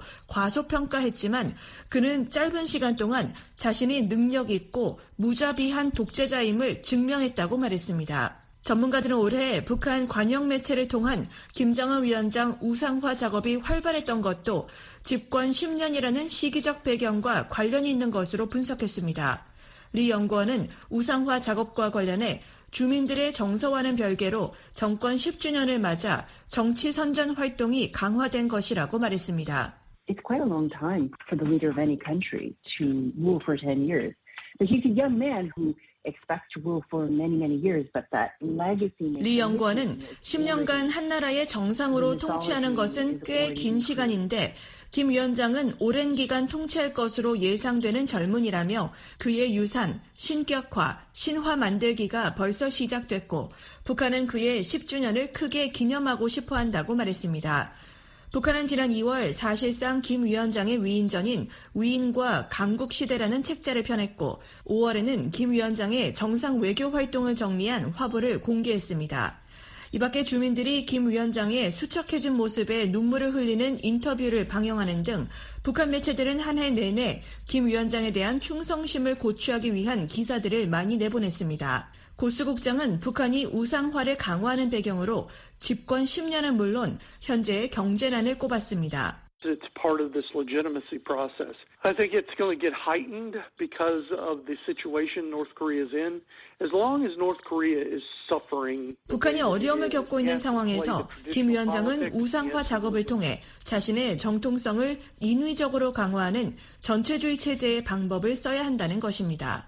과소평가했지만 그는 짧은 시간 동안 자신이 능력 있고 무자비한 독재자임을 증명했다고 말했습니다. 전문가들은 올해 북한 관영 매체를 통한 김정은 위원장 우상화 작업이 활발했던 것도 집권 10년이라는 시기적 배경과 관련이 있는 것으로 분석했습니다. 리 연구원은 우상화 작업과 관련해 주민들의 정서와는 별개로 정권 10주년을 맞아 정치 선전 활동이 강화된 것이라고 말했습니다. It's quite a long time for the leader of any country to rule for 10 years. But he's a young man who expects to rule for many, many years, but that legacy... 리 연구원은 10년간 한 나라의 정상으로 통치하는 것은 꽤 긴 시간인데 김 위원장은 오랜 기간 통치할 것으로 예상되는 젊은이라며 그의 유산, 신격화, 신화 만들기가 벌써 시작됐고 북한은 그의 10주년을 크게 기념하고 싶어 한다고 말했습니다. 북한은 지난 2월 사실상 김 위원장의 위인전인 위인과 강국시대라는 책자를 펴냈고 5월에는 김 위원장의 정상 외교 활동을 정리한 화보를 공개했습니다. 이 밖에 주민들이 김 위원장의 수척해진 모습에 눈물을 흘리는 인터뷰를 방영하는 등 북한 매체들은 한 해 내내 김 위원장에 대한 충성심을 고취하기 위한 기사들을 많이 내보냈습니다. 고스 국장은 북한이 우상화를 강화하는 배경으로 집권 10년은 물론 현재의 경제난을 꼽았습니다. It's part of this legitimacy process. I think it's going to get heightened because of the situation North Korea is in. As long as North Korea is suffering. 북한이 어려움을 겪고 있는 상황에서 김 위원장은 우상화 작업을 통해 자신의 정통성을 인위적으로 강화하는 전체주의 체제의 방법을 써야 한다는 것입니다.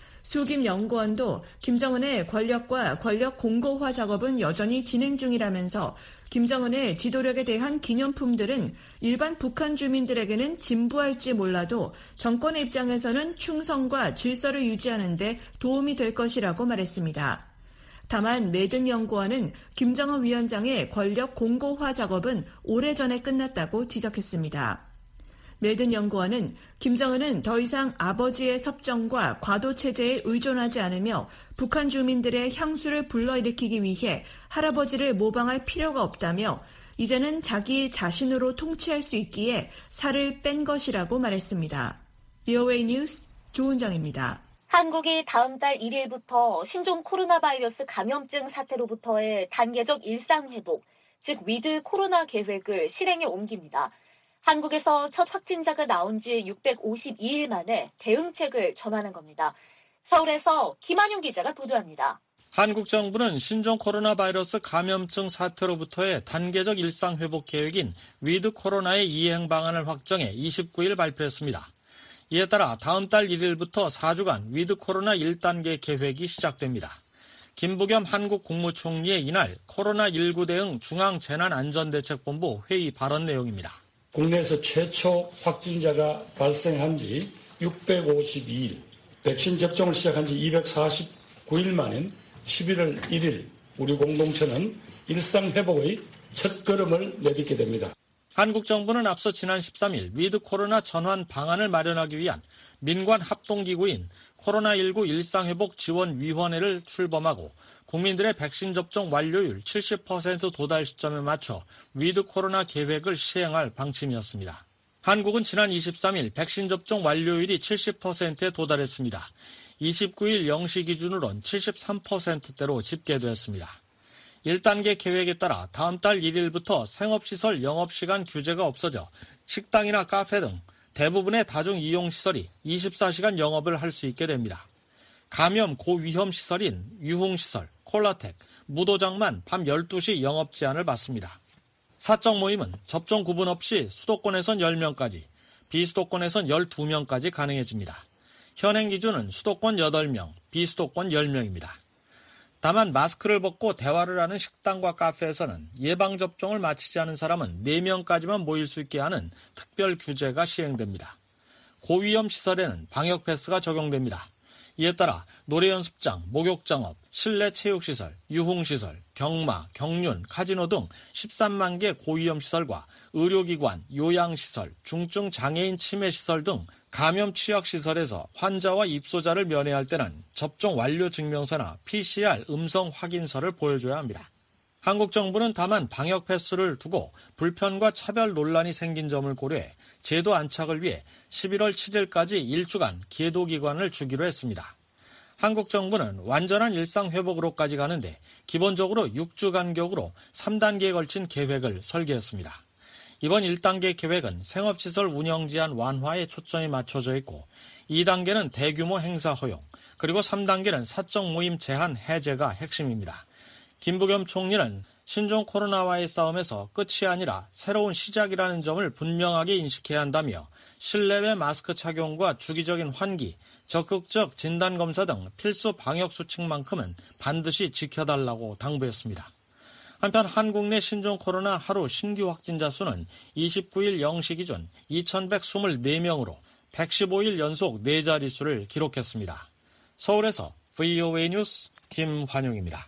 수김 연구원도 김정은의 권력과 권력 공고화 작업은 여전히 진행 중이라면서 김정은의 지도력에 대한 기념품들은 일반 북한 주민들에게는 진부할지 몰라도 정권의 입장에서는 충성과 질서를 유지하는 데 도움이 될 것이라고 말했습니다. 다만 매든 연구원은 김정은 위원장의 권력 공고화 작업은 오래전에 끝났다고 지적했습니다. 매든 연구원은 김정은은 더 이상 아버지의 섭정과 과도 체제에 의존하지 않으며 북한 주민들의 향수를 불러일으키기 위해 할아버지를 모방할 필요가 없다며 이제는 자기 자신으로 통치할 수 있기에 살을 뺀 것이라고 말했습니다. VOA 뉴스 조은정입니다. 한국이 다음 달 1일부터 신종 코로나 바이러스 감염증 사태로부터의 단계적 일상회복, 즉 위드 코로나 계획을 실행에 옮깁니다. 한국에서 첫 확진자가 나온 지 652일 만에 대응책을 전하는 겁니다. 서울에서 김한용 기자가 보도합니다. 한국 정부는 신종 코로나 바이러스 감염증 사태로부터의 단계적 일상회복 계획인 위드 코로나의 이행 방안을 확정해 29일 발표했습니다. 이에 따라 다음 달 1일부터 4주간 위드 코로나 1단계 계획이 시작됩니다. 김부겸 한국 국무총리의 이날 코로나19 대응 중앙재난안전대책본부 회의 발언 내용입니다. 국내에서 최초 확진자가 발생한 지 652일, 백신 접종을 시작한 지 249일 만인 11월 1일 우리 공동체는 일상회복의 첫 걸음을 내딛게 됩니다. 한국 정부는 앞서 지난 13일 위드 코로나 전환 방안을 마련하기 위한 민관 합동기구인 코로나19 일상회복 지원위원회를 출범하고 국민들의 백신 접종 완료율 70% 도달 시점에 맞춰 위드 코로나 계획을 시행할 방침이었습니다. 한국은 지난 23일 백신 접종 완료율이 70%에 도달했습니다. 29일 0시 기준으론 73%대로 집계됐습니다. 1단계 계획에 따라 다음 달 1일부터 생업시설 영업시간 규제가 없어져 식당이나 카페 등 대부분의 다중이용시설이 24시간 영업을 할 수 있게 됩니다. 감염 고위험 시설인 유흥시설, 콜라텍, 무도장만 밤 12시 영업 제한을 받습니다. 사적 모임은 접종 구분 없이 수도권에선 10명까지, 비수도권에선 12명까지 가능해집니다. 현행 기준은 수도권 8명, 비수도권 10명입니다. 다만 마스크를 벗고 대화를 하는 식당과 카페에서는 예방접종을 마치지 않은 사람은 4명까지만 모일 수 있게 하는 특별 규제가 시행됩니다. 고위험 시설에는 방역 패스가 적용됩니다. 이에 따라 노래연습장, 목욕장업, 실내 체육시설, 유흥시설, 경마, 경륜, 카지노 등 13만 개 고위험 시설과 의료기관, 요양시설, 중증 장애인 치매시설 등 감염 취약시설에서 환자와 입소자를 면회할 때는 접종 완료 증명서나 PCR 음성 확인서를 보여줘야 합니다. 한국 정부는 다만 방역 패스를 두고 불편과 차별 논란이 생긴 점을 고려해 제도 안착을 위해 11월 7일까지 1주간 계도 기간을 주기로 했습니다. 한국 정부는 완전한 일상 회복으로까지 가는데 기본적으로 6주 간격으로 3단계에 걸친 계획을 설계했습니다. 이번 1단계 계획은 생업시설 운영 제한 완화에 초점이 맞춰져 있고 2단계는 대규모 행사 허용, 그리고 3단계는 사적 모임 제한 해제가 핵심입니다. 김부겸 총리는 신종 코로나와의 싸움에서 끝이 아니라 새로운 시작이라는 점을 분명하게 인식해야 한다며 실내외 마스크 착용과 주기적인 환기, 적극적 진단검사 등 필수 방역수칙만큼은 반드시 지켜달라고 당부했습니다. 한편 한국 내 신종 코로나 하루 신규 확진자 수는 29일 0시 기준 2,124명으로 115일 연속 4자릿수를 기록했습니다. 서울에서 VOA 뉴스 김환용입니다.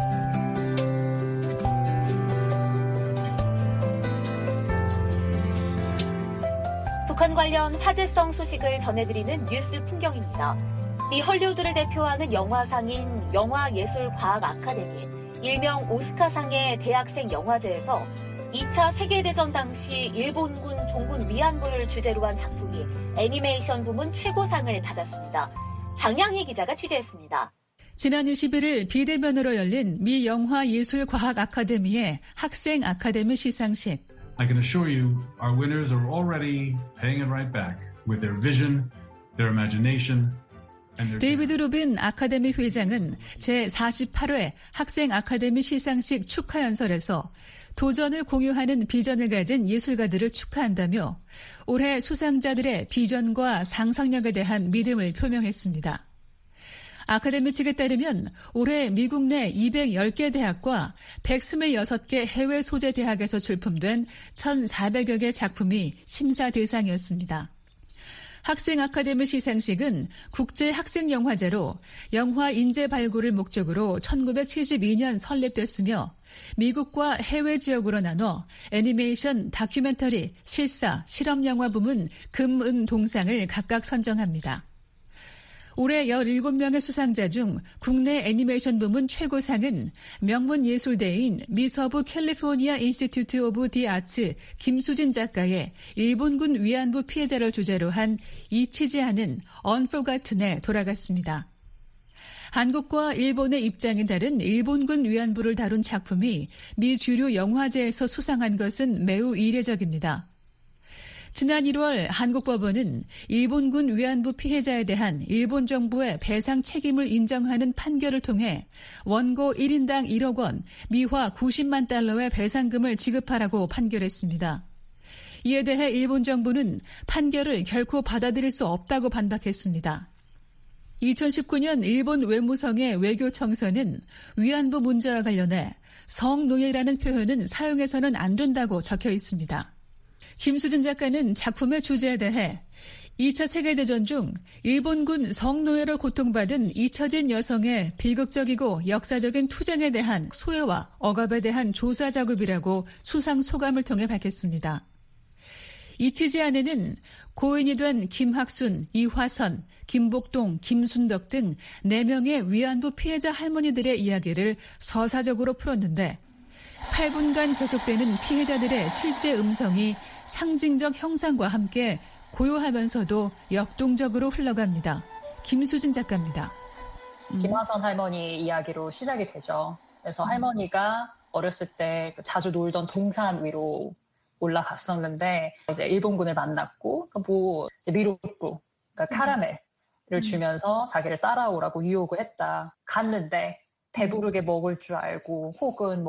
북한 관련 화제성 소식을 전해드리는 뉴스 풍경입니다. 미 헐리우드를 대표하는 영화상인 영화예술과학아카데미, 일명 오스카상의 대학생 영화제에서 2차 세계대전 당시 일본군 종군 위안부를 주제로 한 작품이 애니메이션 부문 최고상을 받았습니다. 장양희 기자가 취재했습니다. 지난 21일 비대면으로 열린 미 영화예술과학아카데미의 학생 아카데미 시상식. I can assure you our winners are already paying it right back with their vision, their imagination, 데이비드 루빈 아카데미 회장은 제48회 학생 아카데미 시상식 축하 연설에서 도전을 공유하는 비전을 가진 예술가들을 축하한다며 올해 수상자들의 비전과 상상력에 대한 믿음을 표명했습니다. 아카데미 측에 따르면 올해 미국 내 210개 대학과 126개 해외 소재 대학에서 출품된 1,400여 개 작품이 심사 대상이었습니다. 학생 아카데미 시상식은 국제학생영화제로 영화 인재 발굴을 목적으로 1972년 설립됐으며 미국과 해외 지역으로 나눠 애니메이션, 다큐멘터리, 실사, 실험영화 부문 금, 은, 동상을 각각 선정합니다. 올해 17명의 수상자 중 국내 애니메이션 부문 최고상은 명문예술대인 미서부 캘리포니아 인스티튜트 오브 디 아츠 김수진 작가의 일본군 위안부 피해자를 주제로 한 잊히지 않은 언포가튼에 돌아갔습니다. 한국과 일본의 입장이 다른 일본군 위안부를 다룬 작품이 미 주류 영화제에서 수상한 것은 매우 이례적입니다. 지난 1월 한국 법원은 일본군 위안부 피해자에 대한 일본 정부의 배상 책임을 인정하는 판결을 통해 원고 1인당 1억 원, 미화 90만 달러의 배상금을 지급하라고 판결했습니다. 이에 대해 일본 정부는 판결을 결코 받아들일 수 없다고 반박했습니다. 2019년 일본 외무성의 외교청서는 위안부 문제와 관련해 성노예라는 표현은 사용해서는 안 된다고 적혀 있습니다. 김수진 작가는 작품의 주제에 대해 2차 세계대전 중 일본군 성노예로 고통받은 잊혀진 여성의 비극적이고 역사적인 투쟁에 대한 소외와 억압에 대한 조사 작업이라고 수상 소감을 통해 밝혔습니다. 잊히지 않은은 고인이 된 김학순, 이화선, 김복동, 김순덕 등 4명의 위안부 피해자 할머니들의 이야기를 서사적으로 풀었는데 8분간 계속되는 피해자들의 실제 음성이 상징적 형상과 함께 고요하면서도 역동적으로 흘러갑니다. 김수진 작가입니다. 김화선 할머니 이야기로 시작이 되죠. 그래서 할머니가 어렸을 때 자주 놀던 동산 위로 올라갔었는데 이제 일본군을 만났고 미루고 그러니까 카라멜을 주면서 자기를 따라오라고 유혹을 했다. 갔는데 배부르게 먹을 줄 알고 혹은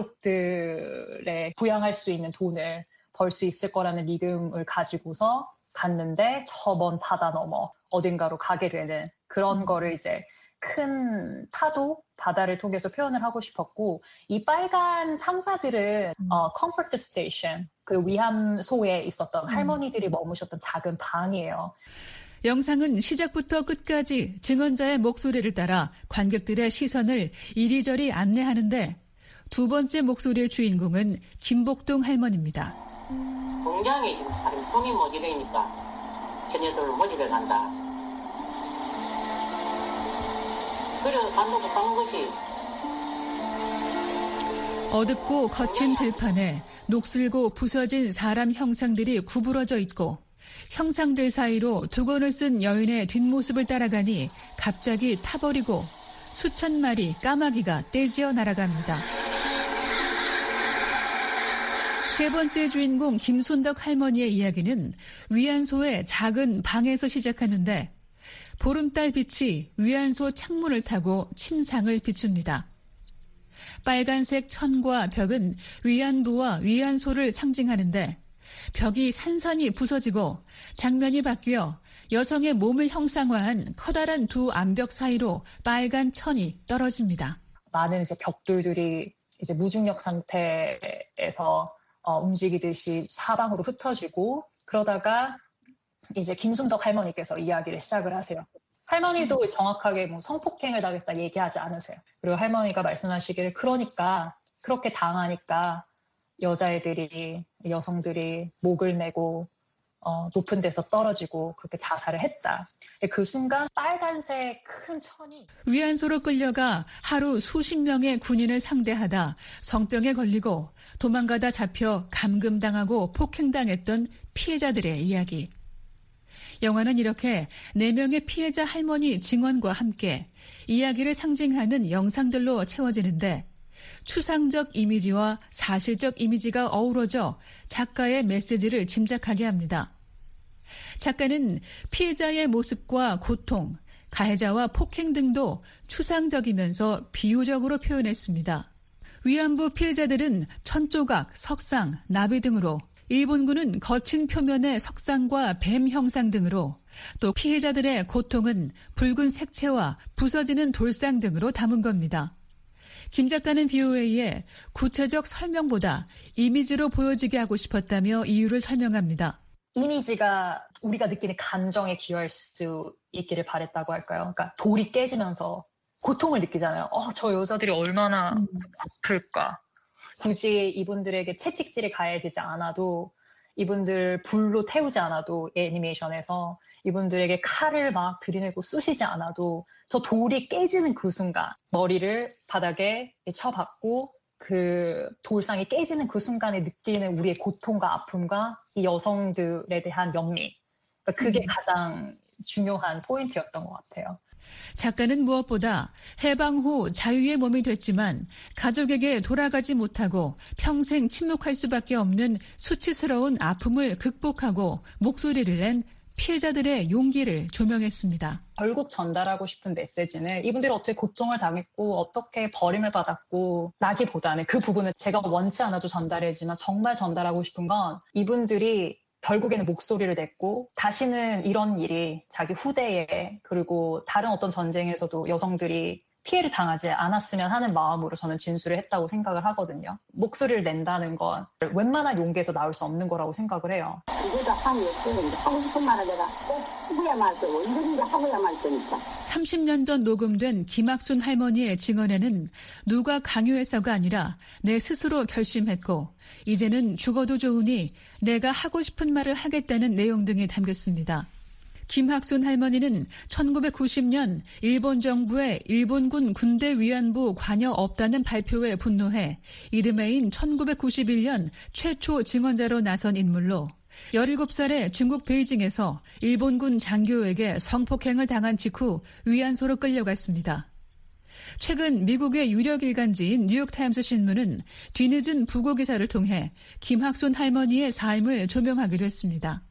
가족들의 부양할 수 있는 돈을 벌 수 있을 거라는 믿음을 가지고서 갔는데 저 먼 바다 넘어 어딘가로 가게 되는 그런 거를 이제 큰 파도, 바다를 통해서 표현을 하고 싶었고 이 빨간 상자들은 comfort station, 그 위함소에 있었던 할머니들이 머무셨던 작은 방이에요. 영상은 시작부터 끝까지 증언자의 목소리를 따라 관객들의 시선을 이리저리 안내하는데 두 번째 목소리의 주인공은 김복동 할머니입니다. 공장에 지금 사람 손이 모자라니까 저녀들 모집해 간다. 그래서 간다고 간 것이. 어둡고 거친 들판에 녹슬고 부서진 사람 형상들이 구부러져 있고 형상들 사이로 두건을 쓴 여인의 뒷모습을 따라가니 갑자기 타버리고 수천 마리 까마귀가 떼지어 날아갑니다. 세 번째 주인공 김순덕 할머니의 이야기는 위안소의 작은 방에서 시작하는데 보름달 빛이 위안소 창문을 타고 침상을 비춥니다. 빨간색 천과 벽은 위안부와 위안소를 상징하는데 벽이 산산이 부서지고 장면이 바뀌어 여성의 몸을 형상화한 커다란 두 암벽 사이로 빨간 천이 떨어집니다. 많은 이제 벽돌들이 이제 무중력 상태에서 움직이듯이 사방으로 흩어지고 그러다가 이제 김순덕 할머니께서 이야기를 시작을 하세요. 할머니도 정확하게 뭐 성폭행을 당했다 얘기하지 않으세요. 그리고 할머니가 말씀하시기를 그러니까 그렇게 당하니까 여성들이 목을 메고 높은 데서 떨어지고 그렇게 자살을 했다. 그 순간 빨간색 큰 천이 위안소로 끌려가 하루 수십 명의 군인을 상대하다 성병에 걸리고 도망가다 잡혀 감금당하고 폭행당했던 피해자들의 이야기. 영화는 이렇게 4명의 피해자 할머니 증언과 함께 이야기를 상징하는 영상들로 채워지는데 추상적 이미지와 사실적 이미지가 어우러져 작가의 메시지를 짐작하게 합니다. 작가는 피해자의 모습과 고통, 가해자와 폭행 등도 추상적이면서 비유적으로 표현했습니다. 위안부 피해자들은 천조각, 석상, 나비 등으로 일본군은 거친 표면의 석상과 뱀 형상 등으로 또 피해자들의 고통은 붉은 색채와 부서지는 돌상 등으로 담은 겁니다. 김 작가는 비유에 의해 구체적 설명보다 이미지로 보여지게 하고 싶었다며 이유를 설명합니다. 이미지가 우리가 느끼는 감정에 기여할 수 있기를 바랬다고 할까요? 그러니까 돌이 깨지면서 고통을 느끼잖아요. 저 여자들이 얼마나 아플까. 굳이 이분들에게 채찍질이 가해지지 않아도 이분들 불로 태우지 않아도 애니메이션에서 이분들에게 칼을 막 들이내고 쑤시지 않아도 저 돌이 깨지는 그 순간 머리를 바닥에 쳐박고 그 돌상이 깨지는 그 순간에 느끼는 우리의 고통과 아픔과 이 여성들에 대한 연민. 그러니까 그게 가장 중요한 포인트였던 것 같아요. 작가는 무엇보다 해방 후 자유의 몸이 됐지만 가족에게 돌아가지 못하고 평생 침묵할 수밖에 없는 수치스러운 아픔을 극복하고 목소리를 낸 피해자들의 용기를 조명했습니다. 결국 전달하고 싶은 메시지는 이분들이 어떻게 고통을 당했고 어떻게 버림을 받았고 라기보다는 그 부분을 제가 원치 않아도 전달하지만 정말 전달하고 싶은 건 이분들이 결국에는 목소리를 냈고 다시는 이런 일이 자기 후대에 그리고 다른 어떤 전쟁에서도 여성들이 피해를 당하지 않았으면 하는 마음으로 저는 진술을 했다고 생각을 하거든요. 목소리를 낸다는 건 웬만한 용기에서 나올 수 없는 거라고 생각을 해요. 이거다 함이 없어요. 하고 싶은 말을 내가 꼭 하고야만 할 거고 이거는 하고야만 할 거니까. 30년 전 녹음된 김학순 할머니의 증언에는 누가 강요해서가 아니라 내 스스로 결심했고 이제는 죽어도 좋으니 내가 하고 싶은 말을 하겠다는 내용 등이 담겼습니다. 김학순 할머니는 1990년 일본 정부의 일본군 군대 위안부 관여 없다는 발표에 분노해 이듬해인 1991년 최초 증언자로 나선 인물로 17살에 중국 베이징에서 일본군 장교에게 성폭행을 당한 직후 위안소로 끌려갔습니다. 최근 미국의 유력 일간지인 뉴욕타임스 신문은 뒤늦은 부고 기사를 통해 김학순 할머니의 삶을 조명하기로 했습니다.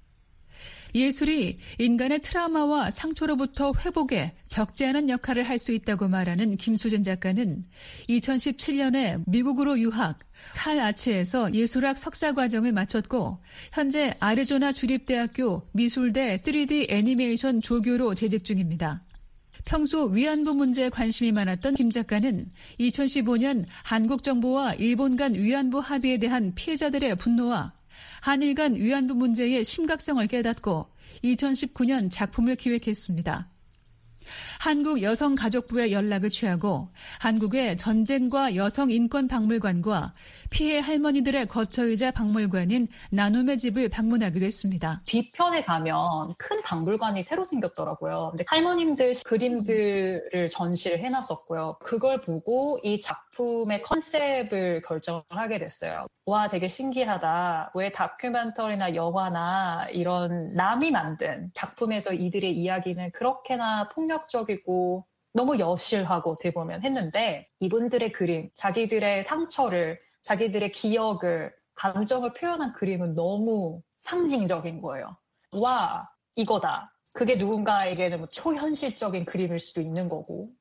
예술이 인간의 트라우마와 상처로부터 회복에 적지 않은 역할을 할 수 있다고 말하는 김수진 작가는 2017년에 미국으로 유학, 칼 아츠에서 예술학 석사 과정을 마쳤고 현재 아리조나 주립대학교 미술대 3D 애니메이션 조교로 재직 중입니다. 평소 위안부 문제에 관심이 많았던 김 작가는 2015년 한국 정부와 일본 간 위안부 합의에 대한 피해자들의 분노와 한일 간 위안부 문제의 심각성을 깨닫고 2019년 작품을 기획했습니다. 한국 여성가족부에 연락을 취하고 한국의 전쟁과 여성인권박물관과 피해 할머니들의 거처이자 박물관인 나눔의 집을 방문하기로 했습니다. 뒤편에 가면 큰 박물관이 새로 생겼더라고요. 근데 할머님들 그림들을 전시를 해놨었고요. 그걸 보고 이 작품 작품의 컨셉을 결정을 하게 됐어요. 와, 되게 신기하다. 왜 다큐멘터리나 영화나 이런 남이 만든 작품에서 이들의 이야기는 그렇게나 폭력적이고 너무 여실하고 어떻게 보면 했는데 이분들의 그림, 자기들의 상처를, 자기들의 기억을, 감정을 표현한 그림은 너무 상징적인 거예요. 와, 이거다. 그게 누군가에게는 뭐 초현실적인 그림일 수도 있는 거고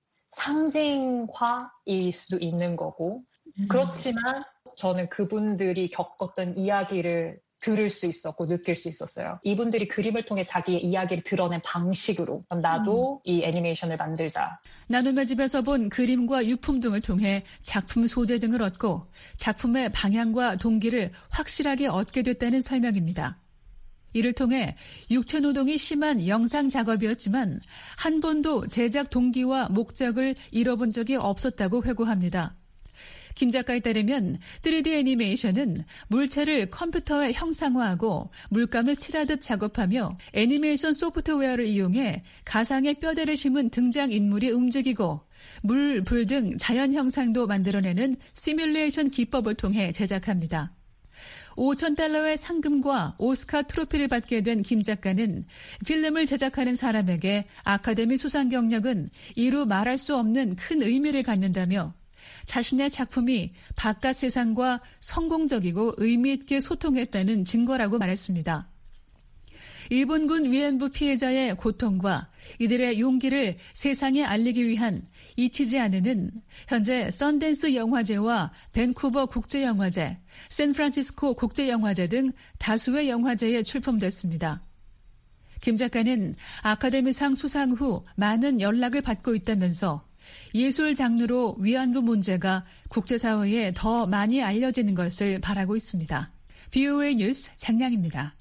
상징화일 수도 있는 거고 그렇지만 저는 그분들이 겪었던 이야기를 들을 수 있었고 느낄 수 있었어요. 이분들이 그림을 통해 자기의 이야기를 드러낸 방식으로 그럼 나도 이 애니메이션을 만들자. 나눔의 집에서 본 그림과 유품 등을 통해 작품 소재 등을 얻고 작품의 방향과 동기를 확실하게 얻게 됐다는 설명입니다. 이를 통해 육체 노동이 심한 영상 작업이었지만 한 번도 제작 동기와 목적을 잃어본 적이 없었다고 회고합니다. 김 작가에 따르면 3D 애니메이션은 물체를 컴퓨터에 형상화하고 물감을 칠하듯 작업하며 애니메이션 소프트웨어를 이용해 가상의 뼈대를 심은 등장인물이 움직이고 물, 불 등 자연 형상도 만들어내는 시뮬레이션 기법을 통해 제작합니다. $5,000의 상금과 오스카 트로피를 받게 된 김 작가는 필름을 제작하는 사람에게 아카데미 수상 경력은 이루 말할 수 없는 큰 의미를 갖는다며 자신의 작품이 바깥 세상과 성공적이고 의미 있게 소통했다는 증거라고 말했습니다. 일본군 위안부 피해자의 고통과 이들의 용기를 세상에 알리기 위한 잊히지 않으는 현재 썬댄스 영화제와 밴쿠버 국제영화제, 샌프란시스코 국제영화제 등 다수의 영화제에 출품됐습니다. 김 작가는 아카데미상 수상 후 많은 연락을 받고 있다면서 예술 장르로 위안부 문제가 국제사회에 더 많이 알려지는 것을 바라고 있습니다. VOA 뉴스 장량입니다.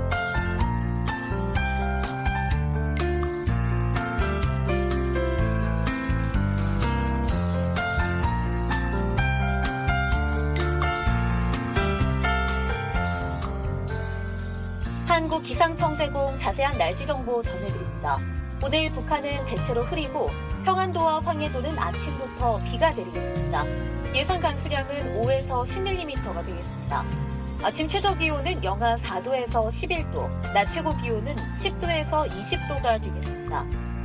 한국기상청 제공 자세한 날씨 정보 전해드립니다. 오늘 북한은 대체로 흐리고 평안도와 황해도는 아침부터 비가 내리겠습니다. 예상 강수량은 5에서 10mm가 되겠습니다. 아침 최저 기온은 영하 4도에서 11도, 낮 최고 기온은 10도에서 20도가 되겠습니다.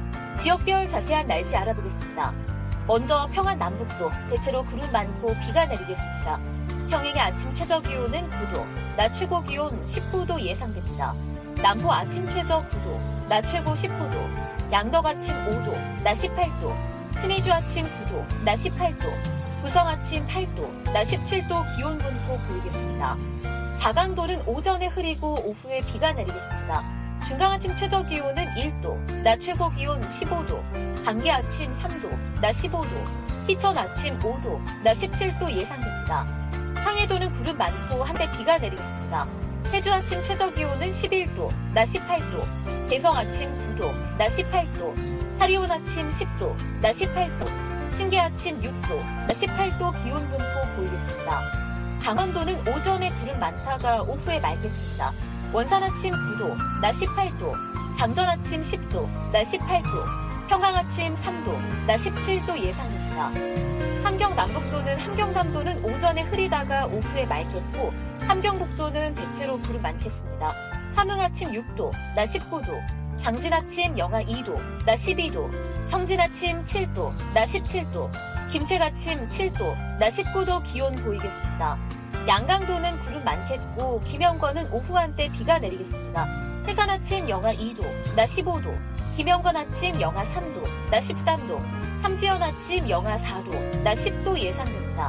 지역별 자세한 날씨 알아보겠습니다. 먼저 평안 남북도 대체로 구름 많고 비가 내리겠습니다. 평행의 아침 최저 기온은 9도, 낮 최고 기온 19도 예상됩니다. 남포 아침 최저 9도, 낮 최고 19도, 양덕 아침 5도, 낮 18도, 신의주 아침 9도, 낮 18도, 부성 아침 8도, 낮 17도 기온 분포 보이겠습니다. 자강도는 오전에 흐리고 오후에 비가 내리겠습니다. 중강 아침 최저 기온은 1도, 낮 최고 기온 15도, 강계 아침 3도, 낮 15도, 희천 아침 5도, 낮 17도 예상됩니다. 황해도는 구름 많고 한데 비가 내리겠습니다. 해주 아침 최저 기온은 11도, 낮 18도, 개성 아침 9도, 낮 18도, 하리온 아침 10도, 낮 18도, 신계 아침 6도, 낮 18도 기온 분포 보이겠습니다. 강원도는 오전에 구름 많다가 오후에 맑겠습니다. 원산 아침 9도, 낮 18도, 장전 아침 10도, 낮 18도, 평강 아침 3도, 낮 17도 예상됩니다. 함경 남북도는 함경남도는 오전에 흐리다가 오후에 맑겠고 함경북도는 대체로 구름 많겠습니다. 함흥 아침 6도, 낮 19도, 장진 아침 영하 2도, 낮 12도, 청진 아침 7도, 낮 17도, 김책 아침 7도, 낮 19도 기온 보이겠습니다. 양강도는 구름 많겠고 김영건은 오후 한때 비가 내리겠습니다. 해산 아침 영하 2도, 낮 15도, 김영건 아침 영하 3도, 낮 13도, 삼지연 아침 영하 4도, 낮 10도 예상됩니다.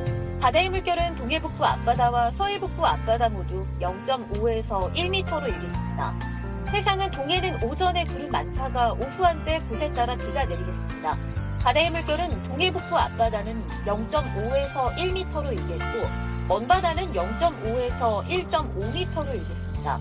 바다의 물결은 동해북부 앞바다와 서해북부 앞바다 모두 0.5에서 1m로 일겠습니다. 해상은 동해는 오전에 구름 많다가 오후 한때 곳에 따라 비가 내리겠습니다. 바다의 물결은 동해북부 앞바다는 0.5에서 1m로 일겠고 먼바다는 0.5에서 1.5m로 일겠습니다.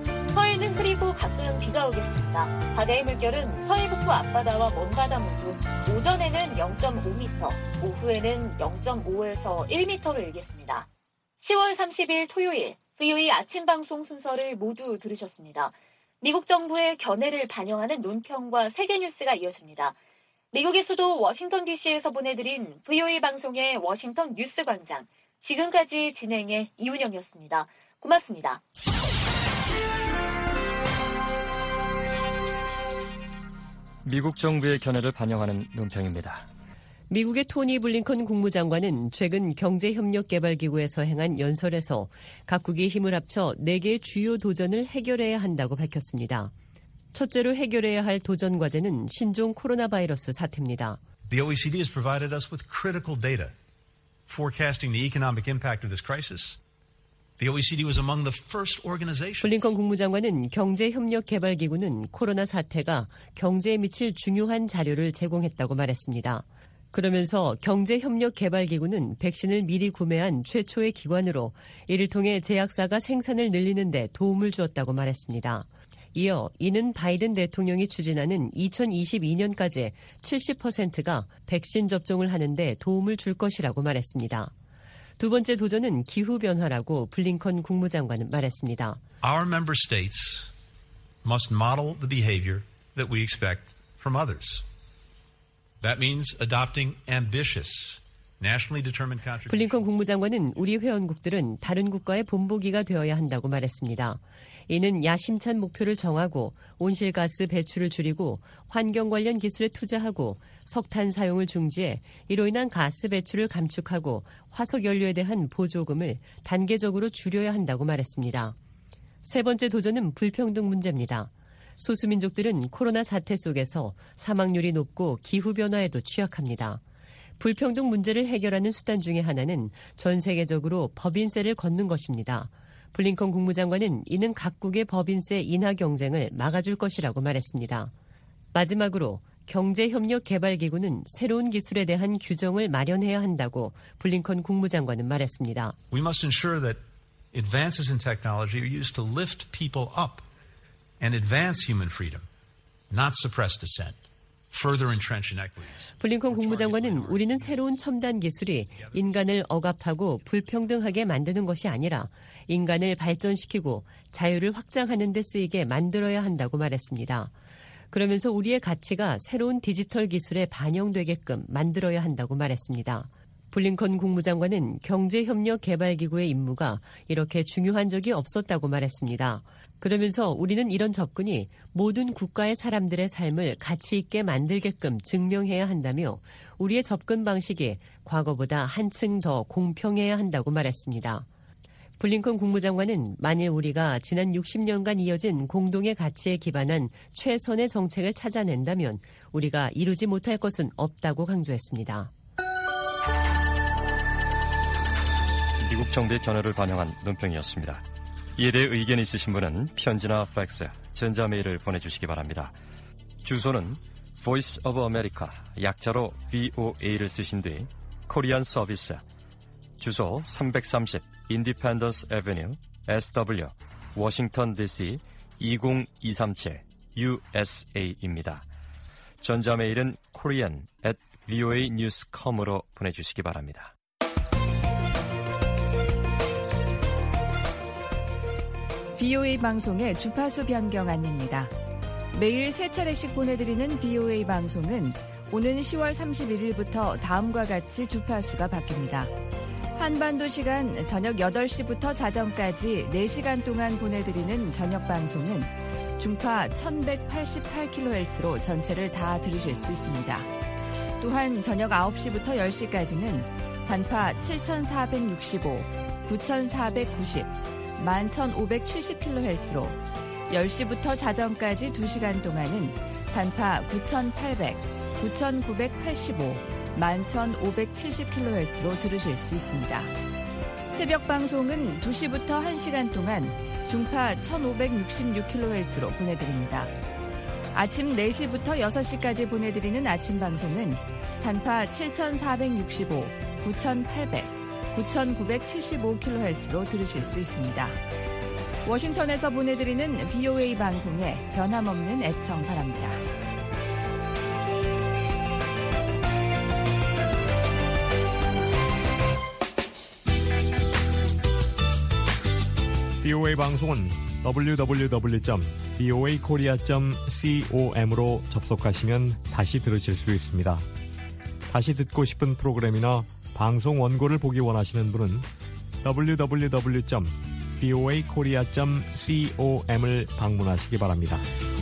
서해는 흐리고 가끔 비가 오겠습니다. 바다의 물결은 서해북부 앞바다와 먼바다 모두 오전에는 0.5m, 오후에는 0.5에서 1m로 일겠습니다. 10월 30일 토요일, VOA 아침 방송 순서를 모두 들으셨습니다. 미국 정부의 견해를 반영하는 논평과 세계 뉴스가 이어집니다. 미국의 수도 워싱턴 DC에서 보내드린 VOA 방송의 워싱턴 뉴스광장. 지금까지 진행의 이훈영이었습니다. 고맙습니다. 미국 정부의 견해를 반영하는 논평입니다. 미국의 토니 블링컨 국무장관은 최근 경제협력개발기구에서 행한 연설에서 각국이 힘을 합쳐 4개의 주요 도전을 해결해야 한다고 밝혔습니다. 첫째로 해결해야 할 도전 과제는 신종 코로나 바이러스 사태입니다. The OECD has provided us with critical data forecasting the economic impact of this crisis. The OECD was among the first organizations. 블링컨 국무장관은 경제협력개발기구는 코로나 사태가 경제에 미칠 중요한 자료를 제공했다고 말했습니다. 그러면서 경제협력개발기구는 백신을 미리 구매한 최초의 기관으로 이를 통해 제약사가 생산을 늘리는 데 도움을 주었다고 말했습니다. 이어 이는 바이든 대통령이 추진하는 2022년까지 70%가 백신 접종을 하는 데 도움을 줄 것이라고 말했습니다. 두 번째 도전은 기후변화라고 블링컨 국무장관은 말했습니다. Our member states must model the behavior that we expect from others. That means adopting ambitious, nationally determined contributions. 블링컨 국무장관은 우리 회원국들은 다른 국가의 본보기가 되어야 한다고 말했습니다. 이는 야심찬 목표를 정하고 온실가스 배출을 줄이고 환경 관련 기술에 투자하고 석탄 사용을 중지해 이로 인한 가스 배출을 감축하고 화석연료에 대한 보조금을 단계적으로 줄여야 한다고 말했습니다. 세 번째 도전은 불평등 문제입니다. 소수민족들은 코로나 사태 속에서 사망률이 높고 기후변화에도 취약합니다. 불평등 문제를 해결하는 수단 중에 하나는 전 세계적으로 법인세를 걷는 것입니다. 블링컨 국무장관은 이는 각국의 법인세 인하 경쟁을 막아줄 것이라고 말했습니다. 마지막으로 경제협력개발기구는 새로운 기술에 대한 규정을 마련해야 한다고 블링컨 국무장관은 말했습니다. We must ensure that advances in technology are used to lift people up and advance human freedom, not suppress dissent. 블링컨 국무장관은 우리는 새로운 첨단 기술이 인간을 억압하고 불평등하게 만드는 것이 아니라 인간을 발전시키고 자유를 확장하는 데 쓰이게 만들어야 한다고 말했습니다. 그러면서 우리의 가치가 새로운 디지털 기술에 반영되게끔 만들어야 한다고 말했습니다. 블링컨 국무장관은 경제협력개발기구의 임무가 이렇게 중요한 적이 없었다고 말했습니다. 그러면서 우리는 이런 접근이 모든 국가의 사람들의 삶을 가치 있게 만들게끔 증명해야 한다며 우리의 접근 방식이 과거보다 한층 더 공평해야 한다고 말했습니다. 블링컨 국무장관은 만일 우리가 지난 60년간 이어진 공동의 가치에 기반한 최선의 정책을 찾아낸다면 우리가 이루지 못할 것은 없다고 강조했습니다. 미국 정부의 견해를 반영한 논평이었습니다. 이에 대해 의견 있으신 분은 편지나 팩스, 전자메일을 보내주시기 바랍니다. 주소는 Voice of America, 약자로 VOA를 쓰신 뒤 코리안 서비스, 주소 330 Independence Avenue, SW, 워싱턴 DC 20237 USA입니다. 전자메일은 korean@voanews.com으로 보내주시기 바랍니다. VOA 방송의 주파수 변경 안내입니다. 매일 3차례씩 보내드리는 VOA 방송은 오는 10월 31일부터 다음과 같이 주파수가 바뀝니다. 한반도 시간 저녁 8시부터 자정까지 4시간 동안 보내드리는 저녁 방송은 중파 1188kHz로 전체를 다 들으실 수 있습니다. 또한 저녁 9시부터 10시까지는 단파 7465, 9490, 11570kHz로 10시부터 자정까지 2시간 동안은 단파 9800, 9985, 11570kHz로 들으실 수 있습니다. 새벽 방송은 2시부터 1시간 동안 중파 1566kHz로 보내드립니다. 아침 4시부터 6시까지 보내드리는 아침 방송은 단파 7465, 9800, 9975kHz로 들으실 수 있습니다. 워싱턴에서 보내드리는 VOA 방송에 변함없는 애청 바랍니다. VOA 방송은 www.voakorea.com으로 접속하시면 다시 들으실 수 있습니다. 다시 듣고 싶은 프로그램이나 방송 원고를 보기 원하시는 분은 www.voakorea.com을 방문하시기 바랍니다.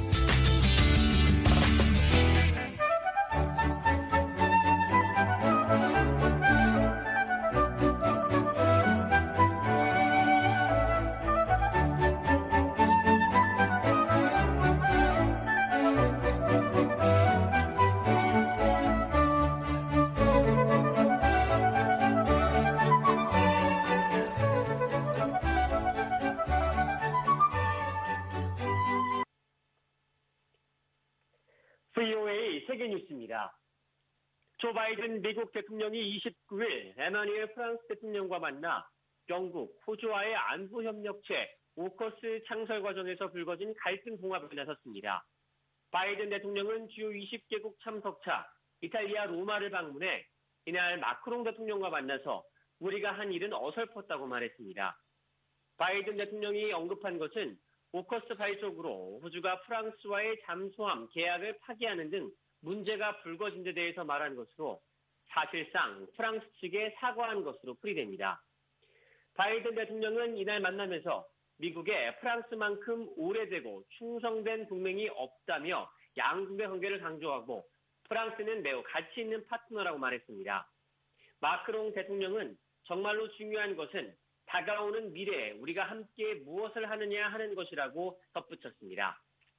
VOA 세계뉴스입니다. 조 바이든 미국 대통령이 29일 에마뉘엘 프랑스 대통령과 만나 영국, 호주와의 안보협력체 오커스 창설 과정에서 불거진 갈등 봉합에 나섰습니다. 바이든 대통령은 주요 20개국 참석차 이탈리아 로마를 방문해 이날 마크롱 대통령과 만나서 우리가 한 일은 어설펐다고 말했습니다. 바이든 대통령이 언급한 것은 오커스 발족으로 호주가 프랑스와의 잠수함 계약을 파기하는 등 문제가 불거진 데 대해서 말한 것으로 사실상 프랑스 측에 사과한 것으로 풀이됩니다. 바이든 대통령은 이날 만나면서 미국에 프랑스만큼 오래되고 충성된 동맹이 없다며 양국의 관계를 강조하고 프랑스는 매우 가치 있는 파트너라고 말했습니다. 마크롱 대통령은 정말로 중요한 것은 다가오는 미래에 우리가 함께 무엇을 하느냐 하는 것이라고 덧붙였습니다.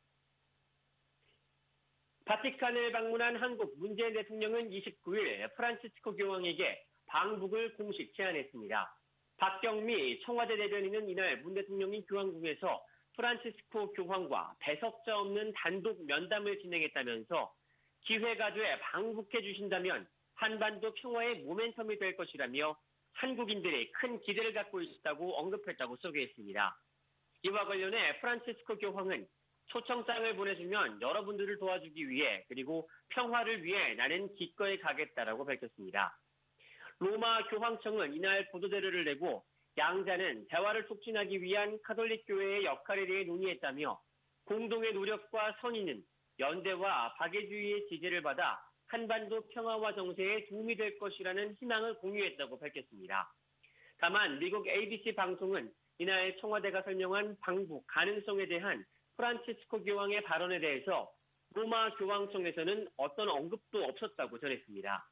바티칸을 방문한 한국 문재인 대통령은 29일 프란치스코 교황에게 방북을 공식 제안했습니다. 박경미 청와대 대변인은 이날 문 대통령이 교황궁에서 프란치스코 교황과 배석자 없는 단독 면담을 진행했다면서 기회가 돼 방북해 주신다면 한반도 평화의 모멘텀이 될 것이라며 한국인들이 큰 기대를 갖고 있다고 언급했다고 소개했습니다. 이와 관련해 프란치스코 교황은 초청장을 보내주면 여러분들을 도와주기 위해 그리고 평화를 위해 나는 기꺼이 가겠다라고 밝혔습니다. 로마 교황청은 이날 보도자료를 내고 양자는 대화를 촉진하기 위한 카톨릭 교회의 역할에 대해 논의했다며 공동의 노력과 선의는 연대와 박애주의의 지지를 받아 한반도 평화와 정세에 도움이 될 것이라는 희망을 공유했다고 밝혔습니다. 다만 미국 ABC 방송은 이날 청와대가 설명한 방북 가능성에 대한 프란치스코 교황의 발언에 대해서 로마 교황청에서는 어떤 언급도 없었다고 전했습니다.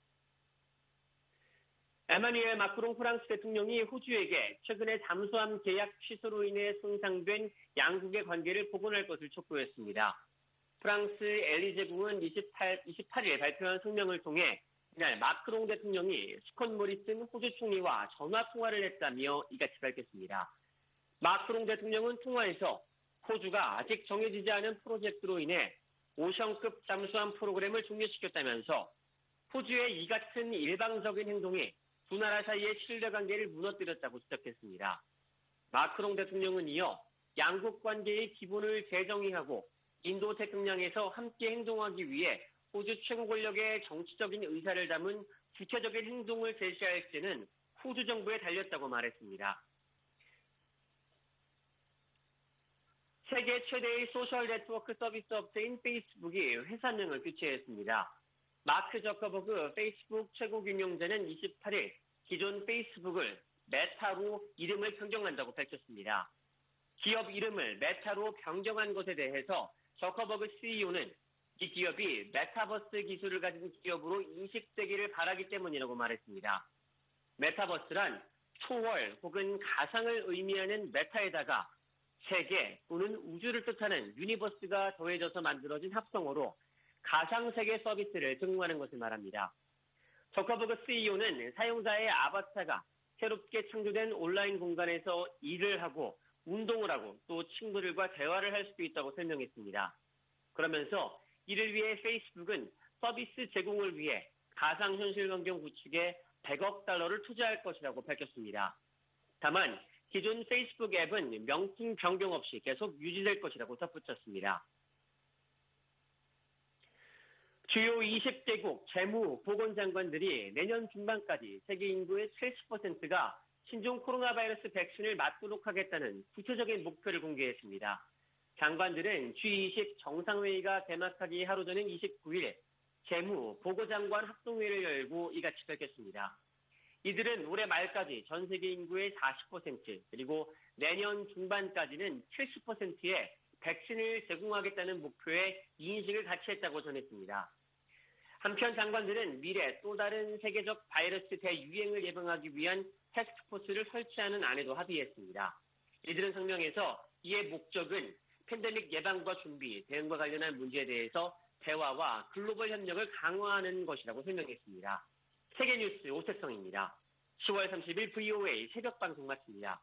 에마뉘엘 마크롱 프랑스 대통령이 호주에게 최근에 잠수함 계약 취소로 인해 손상된 양국의 관계를 복원할 것을 촉구했습니다. 프랑스 엘리제궁은 28일 발표한 성명을 통해 이날 마크롱 대통령이 스콧 모리슨 호주 총리와 전화통화를 했다며 이같이 밝혔습니다. 마크롱 대통령은 통화에서 호주가 아직 정해지지 않은 프로젝트로 인해 오션급 잠수함 프로그램을 종료시켰다면서 호주의 이 같은 일방적인 행동이 두 나라 사이의 신뢰관계를 무너뜨렸다고 지적했습니다. 마크롱 대통령은 이어 양국 관계의 기본을 재정의하고 인도 태평양에서 함께 행동하기 위해 호주 최고 권력의 정치적인 의사를 담은 구체적인 행동을 제시할지는 호주 정부에 달렸다고 말했습니다. 세계 최대의 소셜 네트워크 서비스 업체인 페이스북이 회사명을 교체했습니다. 마크 저커버그 페이스북 최고 경영자는 28일 기존 페이스북을 메타로 이름을 변경한다고 밝혔습니다. 기업 이름을 메타로 변경한 것에 대해서 저커버그 CEO는 이 기업이 메타버스 기술을 가진 기업으로 인식되기를 바라기 때문이라고 말했습니다. 메타버스란 초월 혹은 가상을 의미하는 메타에다가 세계 또는 우주를 뜻하는 유니버스가 더해져서 만들어진 합성어로 가상세계 서비스를 제공하는 것을 말합니다. 저커버그 CEO는 사용자의 아바타가 새롭게 창조된 온라인 공간에서 일을 하고 운동을 하고 또 친구들과 대화를 할 수도 있다고 설명했습니다. 그러면서 이를 위해 페이스북은 서비스 제공을 위해 가상현실 환경 구축에 100억 달러를 투자할 것이라고 밝혔습니다. 다만 기존 페이스북 앱은 명칭 변경 없이 계속 유지될 것이라고 덧붙였습니다. 주요 20개국 재무 보건장관들이 내년 중반까지 세계 인구의 70%가 신종 코로나 바이러스 백신을 맞도록 하겠다는 구체적인 목표를 공개했습니다. 장관들은 G20 정상회의가 개막하기 하루 전인 29일 재무, 보고장관 합동회의를 열고 이같이 밝혔습니다. 이들은 올해 말까지 전 세계 인구의 40% 그리고 내년 중반까지는 70%의 백신을 제공하겠다는 목표에 인식을 같이 했다고 전했습니다. 한편 장관들은 미래 또 다른 세계적 바이러스 대유행을 예방하기 위한 태스크포스를 설치하는 안에도 합의했습니다. 이들은 성명에서 이의 목적은 팬데믹 예방과 준비, 대응과 관련한 문제에 대해서 대화와 글로벌 협력을 강화하는 것이라고 설명했습니다. 세계뉴스 오태성입니다. 10월 30일 VOA 새벽 방송 마칩니다.